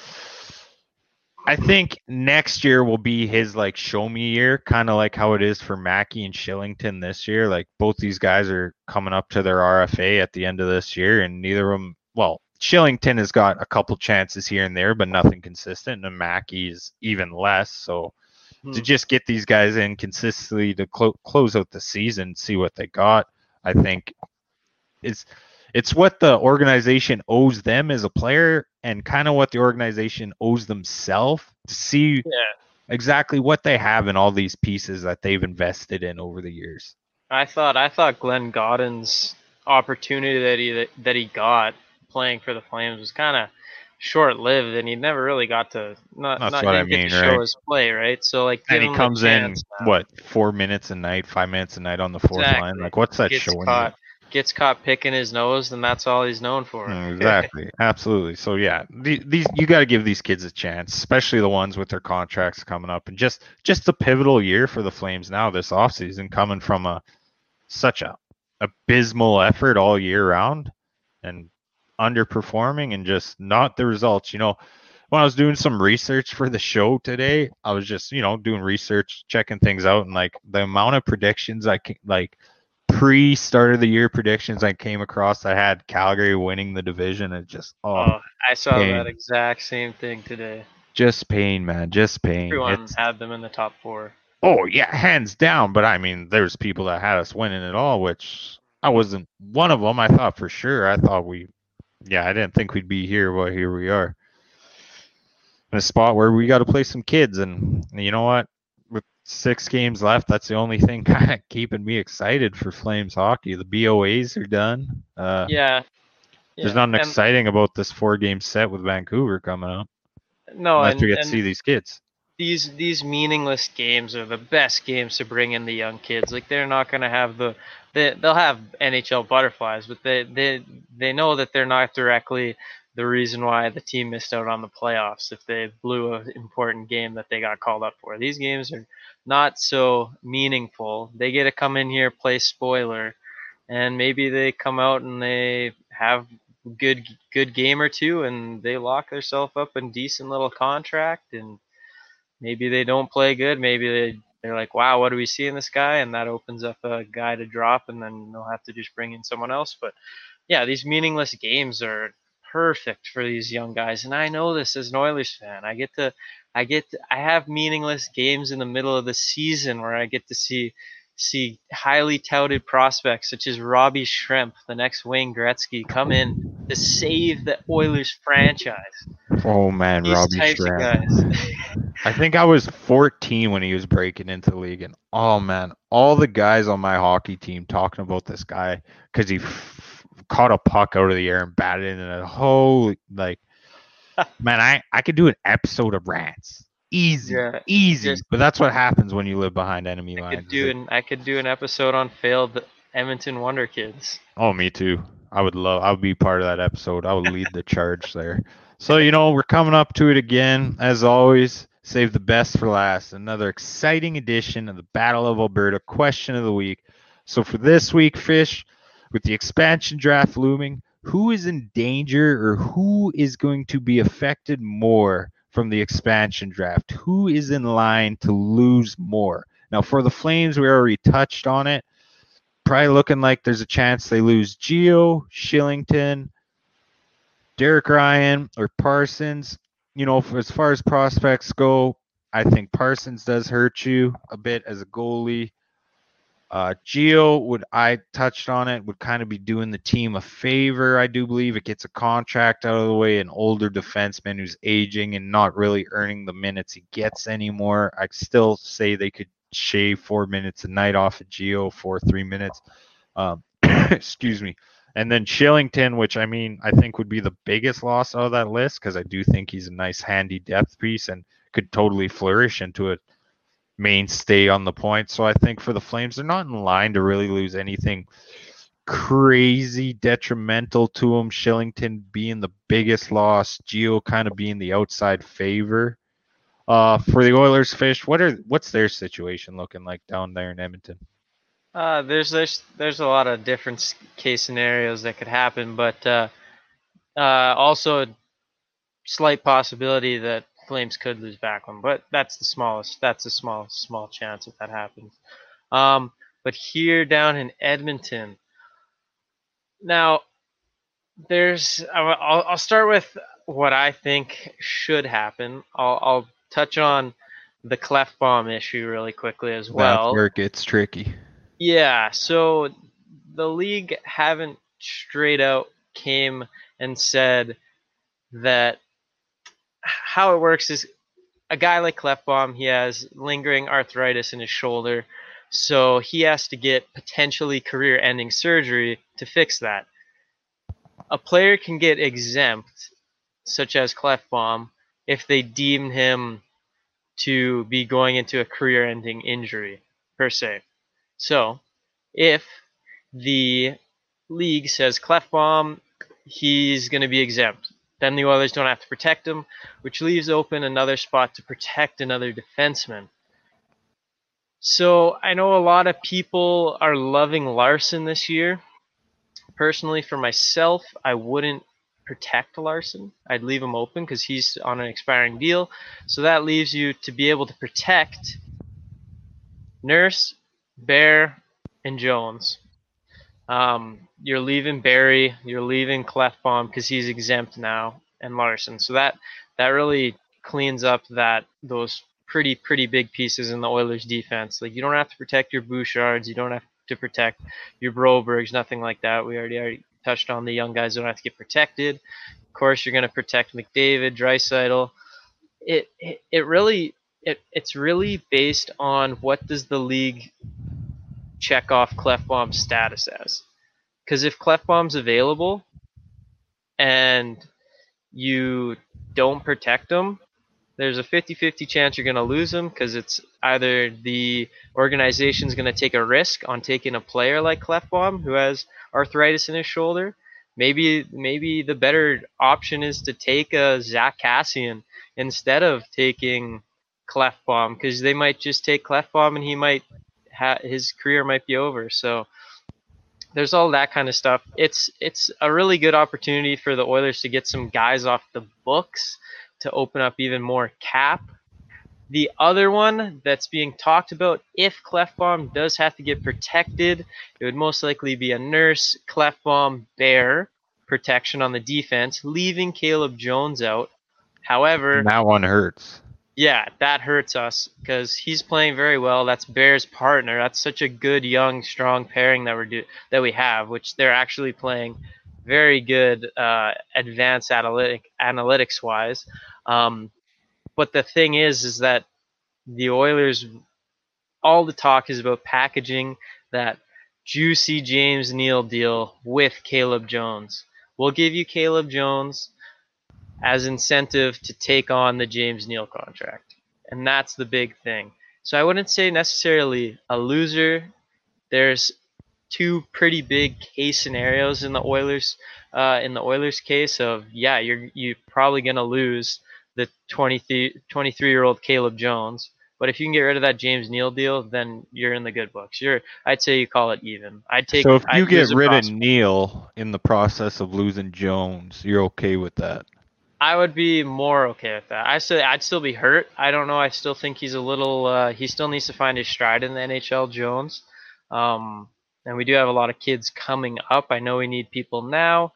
I think next year will be his like show me year, kind of like how it is for Mackey and Shillington this year. Like both these guys are coming up to their R F A at the end of this year, and neither of them, well, Shillington has got a couple chances here and there, but nothing consistent, and Mackey is even less. So hmm. to just get these guys in consistently to clo- close out the season, see what they got, I think it's it's what the organization owes them as a player, and kind of what the organization owes themselves to see yeah. exactly what they have in all these pieces that they've invested in over the years. I thought I thought Glenn Godden's opportunity that he that, that he got playing for the Flames was kind of short-lived, and he never really got to not That's not what I get mean, to right? show his play, right? So like, and he comes in now. what four minutes a night, five minutes a night on the fourth exactly. line. Like, what's that gets showing? Caught, gets caught picking his nose, and that's all he's known for. Exactly, absolutely. So yeah, the, these you got to give these kids a chance, especially the ones with their contracts coming up, and just just a pivotal year for the Flames now this offseason, coming from a such a abysmal effort all year round and underperforming and just not the results. You know, when I was doing some research for the show today, I was just, you know, doing research, checking things out, and like the amount of predictions I ca- like pre start of the year predictions I came across that had Calgary winning the division. It just, oh, Oh, I saw that pain. exact same thing today. Just pain, man. Just pain. Everyone It's had them in the top four. Oh yeah, hands down. But I mean, there's people that had us winning it all, which I wasn't one of them. I thought for sure. I thought we, yeah, I didn't think we'd be here, but here we are in a spot where we got to play some kids, and you know what? With six games left, that's the only thing kind of keeping me excited for Flames hockey. The B O As are done. Uh, Yeah, there's yeah, nothing and exciting about this four game set with Vancouver coming up, no, unless we and get to and see these kids. these these meaningless games are the best games to bring in the young kids. Like they're not gonna have the they they'll have N H L butterflies, but they they they know that they're not directly the reason why the team missed out on the playoffs if they blew an important game that they got called up for. These games are not so meaningful. They get to come in here, play spoiler, and maybe they come out and they have good good game or two and they lock themselves up in decent little contract, and maybe they don't play good. Maybe they they're like, wow, what do we see in this guy? And that opens up a guy to drop, and then they'll have to just bring in someone else. But yeah, these meaningless games are perfect for these young guys. And I know this as an Oilers fan. I get to, I get, to, I have meaningless games in the middle of the season where I get to see see highly touted prospects such as Robbie Schremp, the next Wayne Gretzky, come in to save the Oilers franchise. Oh man, These Robbie types of guys. Schramm. I think I was fourteen when he was breaking into the league, and oh man, all the guys on my hockey team talking about this guy because he f- caught a puck out of the air and batted it in a holy like man, I I could do an episode of rants, easy, Yeah, easy. just But that's what happens when you live behind enemy I could lines. Is do it? an I could do an episode on failed Edmonton Wonder Kids. Oh, me too. I would love. I would be part of that episode. I would lead the charge there. So you know, we're coming up to it again. As always, save the best for last. Another exciting edition of the Battle of Alberta Question of the Week. So for this week, Fish, with the expansion draft looming, who is in danger or who is going to be affected more from the expansion draft? Who is in line to lose more? Now, for the Flames, we already touched on it. Probably looking like there's a chance they lose Geo, Shillington, Derek Ryan, or Parsons. You know, for, as far as prospects go, I think Parsons does hurt you a bit as a goalie. Uh, Geo would I touched on it would kind of be doing the team a favor. I do believe it gets a contract out of the way, an older defenseman who's aging and not really earning the minutes he gets anymore. I still say they could shave four minutes a night off of Geo for three minutes. Um, excuse me. And then Shillington, which I mean, I think would be the biggest loss out of that list because I do think he's a nice, handy depth piece and could totally flourish into a mainstay on the point. So I think for the Flames, they're not in line to really lose anything crazy detrimental to them. Shillington being the biggest loss, Geo kind of being the outside favor. Uh, for the Oilers, Fish, what are what's their situation looking like down there in Edmonton? Uh, there's there's there's a lot of different s- case scenarios that could happen, but uh, uh, also a slight possibility that Flames could lose Backlund, but that's the smallest. That's a small small chance if that happens. Um, but here down in Edmonton, now there's I'll, I'll start with what I think should happen. I'll, I'll touch on the Clefbaum issue really quickly as That's well. where it gets tricky. Yeah, so the league haven't straight out came and said that how it works is a guy like Clefbaum, he has lingering arthritis in his shoulder, so he has to get potentially career-ending surgery to fix that. A player can get exempt, such as Clefbaum, if they deem him to be going into a career-ending injury, per se. So, if the league says Clefbaum, he's going to be exempt. Then the Oilers don't have to protect him, which leaves open another spot to protect another defenseman. So I know a lot of people are loving Larson this year. Personally, for myself, I wouldn't protect Larson. I'd leave him open because he's on an expiring deal. So that leaves you to be able to protect Nurse, Bear, and Jones. Um, you're leaving Barry, you're leaving Clefbaum because he's exempt now, and Larson. So that that really cleans up that those pretty pretty big pieces in the Oilers defense. Like you don't have to protect your Bouchards, you don't have to protect your Brobergs, nothing like that. We already already touched on the young guys don't have to get protected. Of course, you're going to protect McDavid, Draisaitl. It, it it really it it's really based on what does the league check off Clefbaum's status as. Because if Clefbaum's available and you don't protect him, there's a fifty-fifty chance you're going to lose him because it's either the organization's going to take a risk on taking a player like Clefbaum who has arthritis in his shoulder. Maybe maybe the better option is to take a Zach Kassian instead of taking Clefbaum because they might just take Clefbaum and he might ha- his career might be over. So there's all that kind of stuff. It's it's a really good opportunity for the Oilers to get some guys off the books to open up even more cap. The other one that's being talked about, if Clefbaum does have to get protected, it would most likely be a Nurse, Clefbaum, Bear protection on the defense, leaving Caleb Jones out. However, And that one hurts. yeah, that hurts us because he's playing very well. That's Bear's partner. That's such a good, young, strong pairing that we're do that we have, which they're actually playing very good, uh, advanced analytic analytics wise. Um, but the thing is, is that the Oilers, all the talk is about packaging that juicy James Neal deal with Caleb Jones. We'll give you Caleb Jones as incentive to take on the James Neal contract. And that's the big thing. So I wouldn't say necessarily a loser. There's two pretty big case scenarios in the Oilers uh, in the Oilers case of yeah, you're you're probably gonna lose the twenty-three year old Caleb Jones. But if you can get rid of that James Neal deal, then you're in the good books. You're I'd say you call it even. I'd take So if you I'd get lose a rid of prospect. Neal in the process of losing Jones, you're okay with that? I would be more okay with that. I say I'd still be hurt. I don't know. I still think he's a little. Uh, he still needs to find his stride in the N H L, Jones. Um, and we do have a lot of kids coming up. I know we need people now.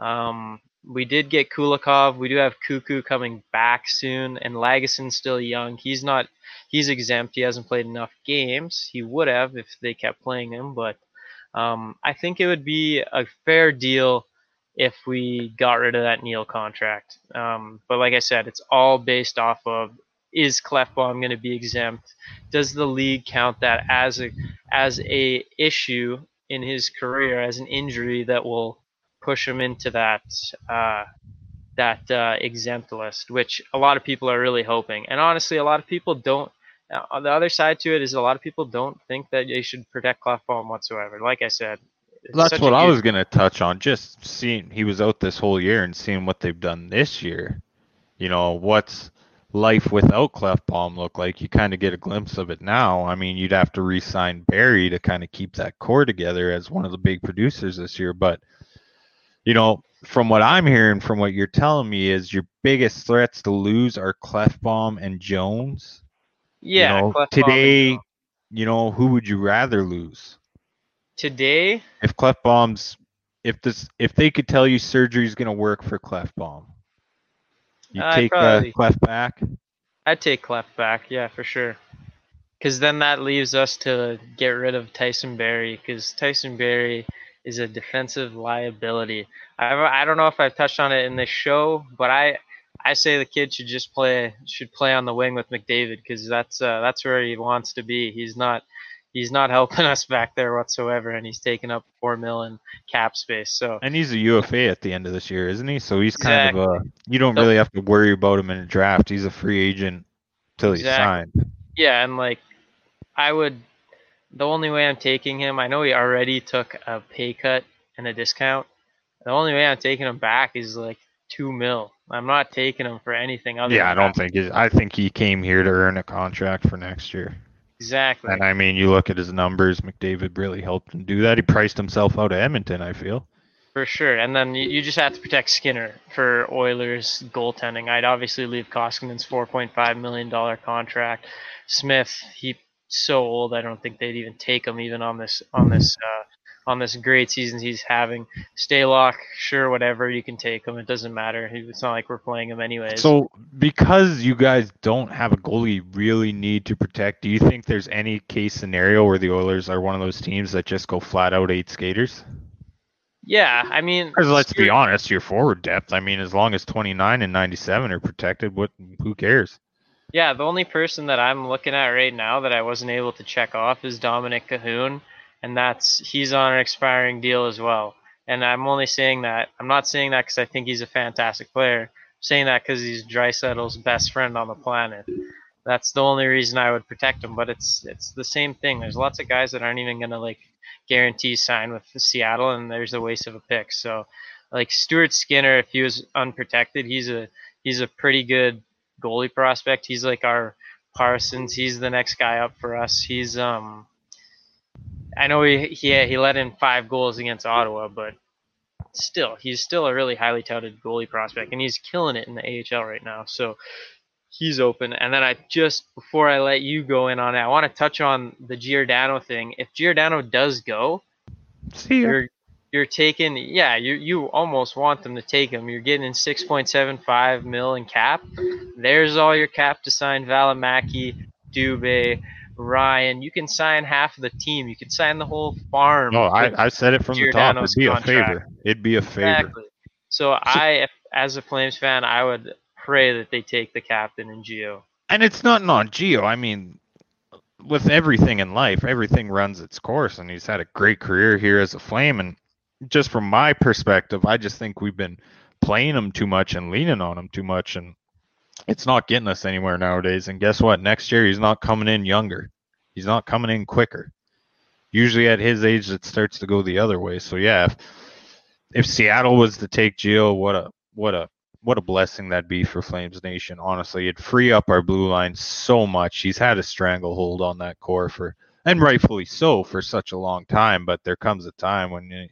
Um, we did get Kulikov. We do have Cuckoo coming back soon, and Lageson's still young. He's not. He's exempt. He hasn't played enough games. He would have if they kept playing him, but um, I think it would be a fair deal if we got rid of that Neal contract. Um, but like I said, it's all based off of is Clefbaum going to be exempt? Does the league count that as a as a issue in his career, as an injury that will push him into that uh, that uh, exempt list, which a lot of people are really hoping. And honestly, a lot of people don't. Uh, on the other side to it is a lot of people don't think that they should protect Clefbaum whatsoever. Like I said, it's That's such a what I huge. was going to touch on. Just seeing he was out this whole year and seeing what they've done this year. You know, what's life without Clefbaum look like? You kind of get a glimpse of it now. I mean, you'd have to re-sign Barry to kind of keep that core together as one of the big producers this year. But, you know, from what I'm hearing, from what you're telling me, is your biggest threats to lose are Clefbaum and Jones. You Yeah, know, Clefbaum and today, Jones. you know, who would you rather lose? Today, If Clefbaum's, if this, if they could tell you surgery's going to work for Clefbaum, you I'd take uh, probably Clef back. I'd take Clef back. Yeah, for sure. Because then that leaves us to get rid of Tyson Berry. Because Tyson Berry is a defensive liability. I I don't know if I've touched on it in this show, but I I say the kid should just play should play on the wing with McDavid because that's uh, that's where he wants to be. He's not he's not helping us back there whatsoever, and he's taking up four mil in cap space. So And he's a U F A at the end of this year, isn't he? So he's kind of exactly. a, you don't The, really have to worry about him in a draft. He's a free agent till he's exactly. signed. Yeah, and like I would the only way I'm taking him, I know he already took a pay cut and a discount. The only way I'm taking him back is like two mil. I'm not taking him for anything other Yeah, than I that. don't think he's, I think he came here to earn a contract for next year. Exactly. And I mean, you look at his numbers, McDavid really helped him do that. He priced himself out of Edmonton, I feel. For sure. And then you, you just have to protect Skinner for Oilers goaltending. I'd obviously leave Koskinen's four point five million dollars contract. Smith, he's so old, I don't think they'd even take him even on this on this uh, on this great season he's having. Stalock, sure, whatever, you can take him. It doesn't matter. It's not like we're playing him anyways. So because you guys don't have a goalie you really need to protect, do you think there's any case scenario where the Oilers are one of those teams that just go flat out eight skaters? Yeah, I mean, Because let's be honest, your forward depth, I mean, as long as twenty-nine and ninety-seven are protected, what? Who cares? Yeah, the only person that I'm looking at right now that I wasn't able to check off is Dominic Cahoon, and that's he's on an expiring deal as well. And I'm only saying that I'm not saying that because I think he's a fantastic player. I'm saying that because he's Draisaitl's best friend on the planet. That's the only reason I would protect him. But it's it's the same thing. There's lots of guys that aren't even gonna like guarantee sign with Seattle, and there's a waste of a pick. So, like Stuart Skinner, if he was unprotected, he's a he's a pretty good goalie prospect. He's like our Parsons. He's the next guy up for us. He's um, I know he he he let in five goals against Ottawa, but still, he's still a really highly touted goalie prospect, and he's killing it in the A H L right now. So he's open. And then I just before I let you go in on it, I want to touch on the Giordano thing. If Giordano does go, See ya. you're you're taking yeah you you almost want them to take him. You're getting six point seven five mil in cap. There's all your cap to sign Valimaki, Dubé, Ryan. You can sign half of the team. You can sign the whole farm. No, I, I said it from Giordano's the top. It'd be contract. a favor. It'd be a favor. Exactly. So, so I, if, as a Flames fan, I would pray that they take the captain in Gio. And it's not on Gio. I mean, with everything in life, everything runs its course, and he's had a great career here as a Flame. And just from my perspective, I just think we've been playing him too much and leaning on him too much, and it's not getting us anywhere nowadays. And guess what? Next year, he's not coming in younger. He's not coming in quicker. Usually at his age, it starts to go the other way. So, yeah, if, if Seattle was to take Gio, what a what a what a blessing that'd be for Flames Nation. Honestly, it'd free up our blue line so much. He's had a stranglehold on that core for, and rightfully so, for such a long time. But there comes a time when you,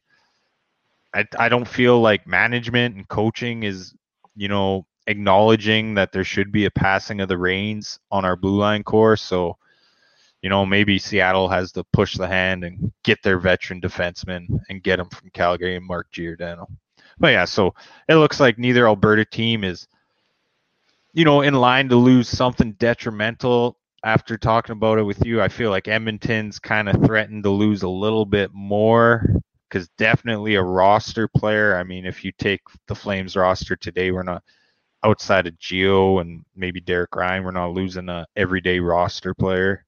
I I don't feel like management and coaching is, you know, acknowledging that there should be a passing of the reins on our blue line core. So, you know, maybe Seattle has to push the hand and get their veteran defenseman and get him from Calgary and Mark Giordano. But yeah, so it looks like neither Alberta team is, you know, in line to lose something detrimental. After talking about it with you, I feel like Edmonton's kind of threatened to lose a little bit more because definitely a roster player. I mean, if you take the Flames roster today, we're not outside of Gio and maybe Derek Ryan, we're not losing a everyday roster player.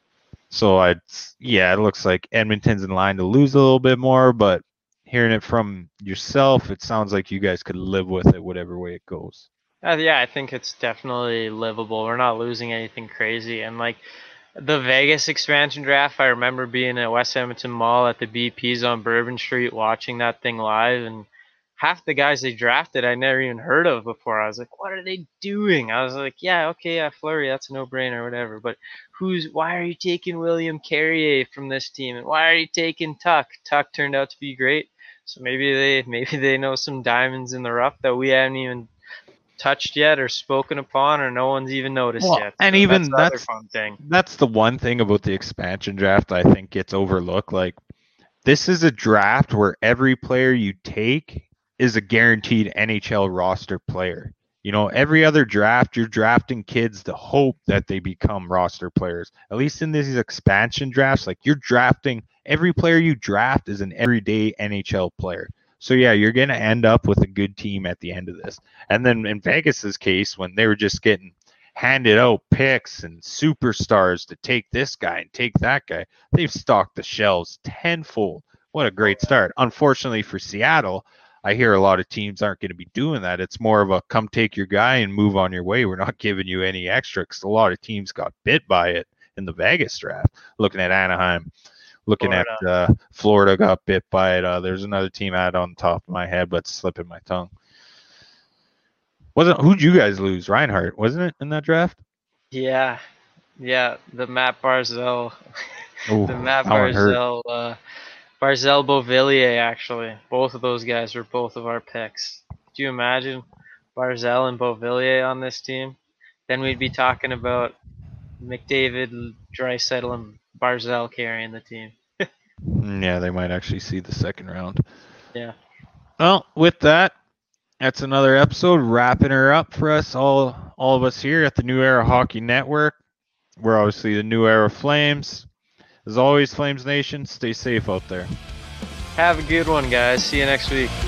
So I'd, yeah, it looks like Edmonton's in line to lose a little bit more, but hearing it from yourself, it sounds like you guys could live with it whatever way it goes. Uh, yeah, I think it's definitely livable. We're not losing anything crazy. And like the Vegas expansion draft, I remember being at West Edmonton Mall at the B P's on Bourbon Street watching that thing live, and half the guys they drafted I never even heard of before. I was like, what are they doing? I was like, yeah, okay, yeah, Fleury, that's a no-brainer, whatever. But who's? Why are you taking William Carrier from this team? And why are you taking Tuck? Tuck turned out to be great. So maybe they maybe they know some diamonds in the rough that we haven't even touched yet or spoken upon, or no one's even noticed well, yet. So and even that's the that's other fun thing. That's the one thing about the expansion draft I think gets overlooked. Like, this is a draft where every player you take is a guaranteed N H L roster player. You know, every other draft, you're drafting kids to hope that they become roster players. At least in these expansion drafts, like you're drafting, every player you draft is an everyday N H L player. So, yeah, you're going to end up with a good team at the end of this. And then in Vegas's case, when they were just getting handed out picks and superstars to take this guy and take that guy, they've stocked the shelves tenfold. What a great start. Unfortunately for Seattle, I hear a lot of teams aren't going to be doing that. It's more of a come take your guy and move on your way. We're not giving you any extra because a lot of teams got bit by it in the Vegas draft. Looking at Anaheim, looking Florida. at uh, Florida got bit by it. Uh, there's another team I had on top of my head, but slipping my tongue. Wasn't who'd you guys lose? Reinhardt, wasn't it, in that draft? Yeah. Yeah, the Matt Barzell, Oh, the Matt that one hurt. Barzell, uh, Barzell Beauvillier. Actually, both of those guys were both of our picks. Do you imagine Barzell and Beauvillier on this team? Then we'd be talking about McDavid, Draisaitl, and Barzell carrying the team. Mm, Yeah, they might actually see the second round. Yeah. Well, with that, that's another episode wrapping her up for us all all of us here at the New Era Hockey Network. We're obviously the New Era Flames. As always, Flames Nation, stay safe out there. Have a good one, guys. See you next week.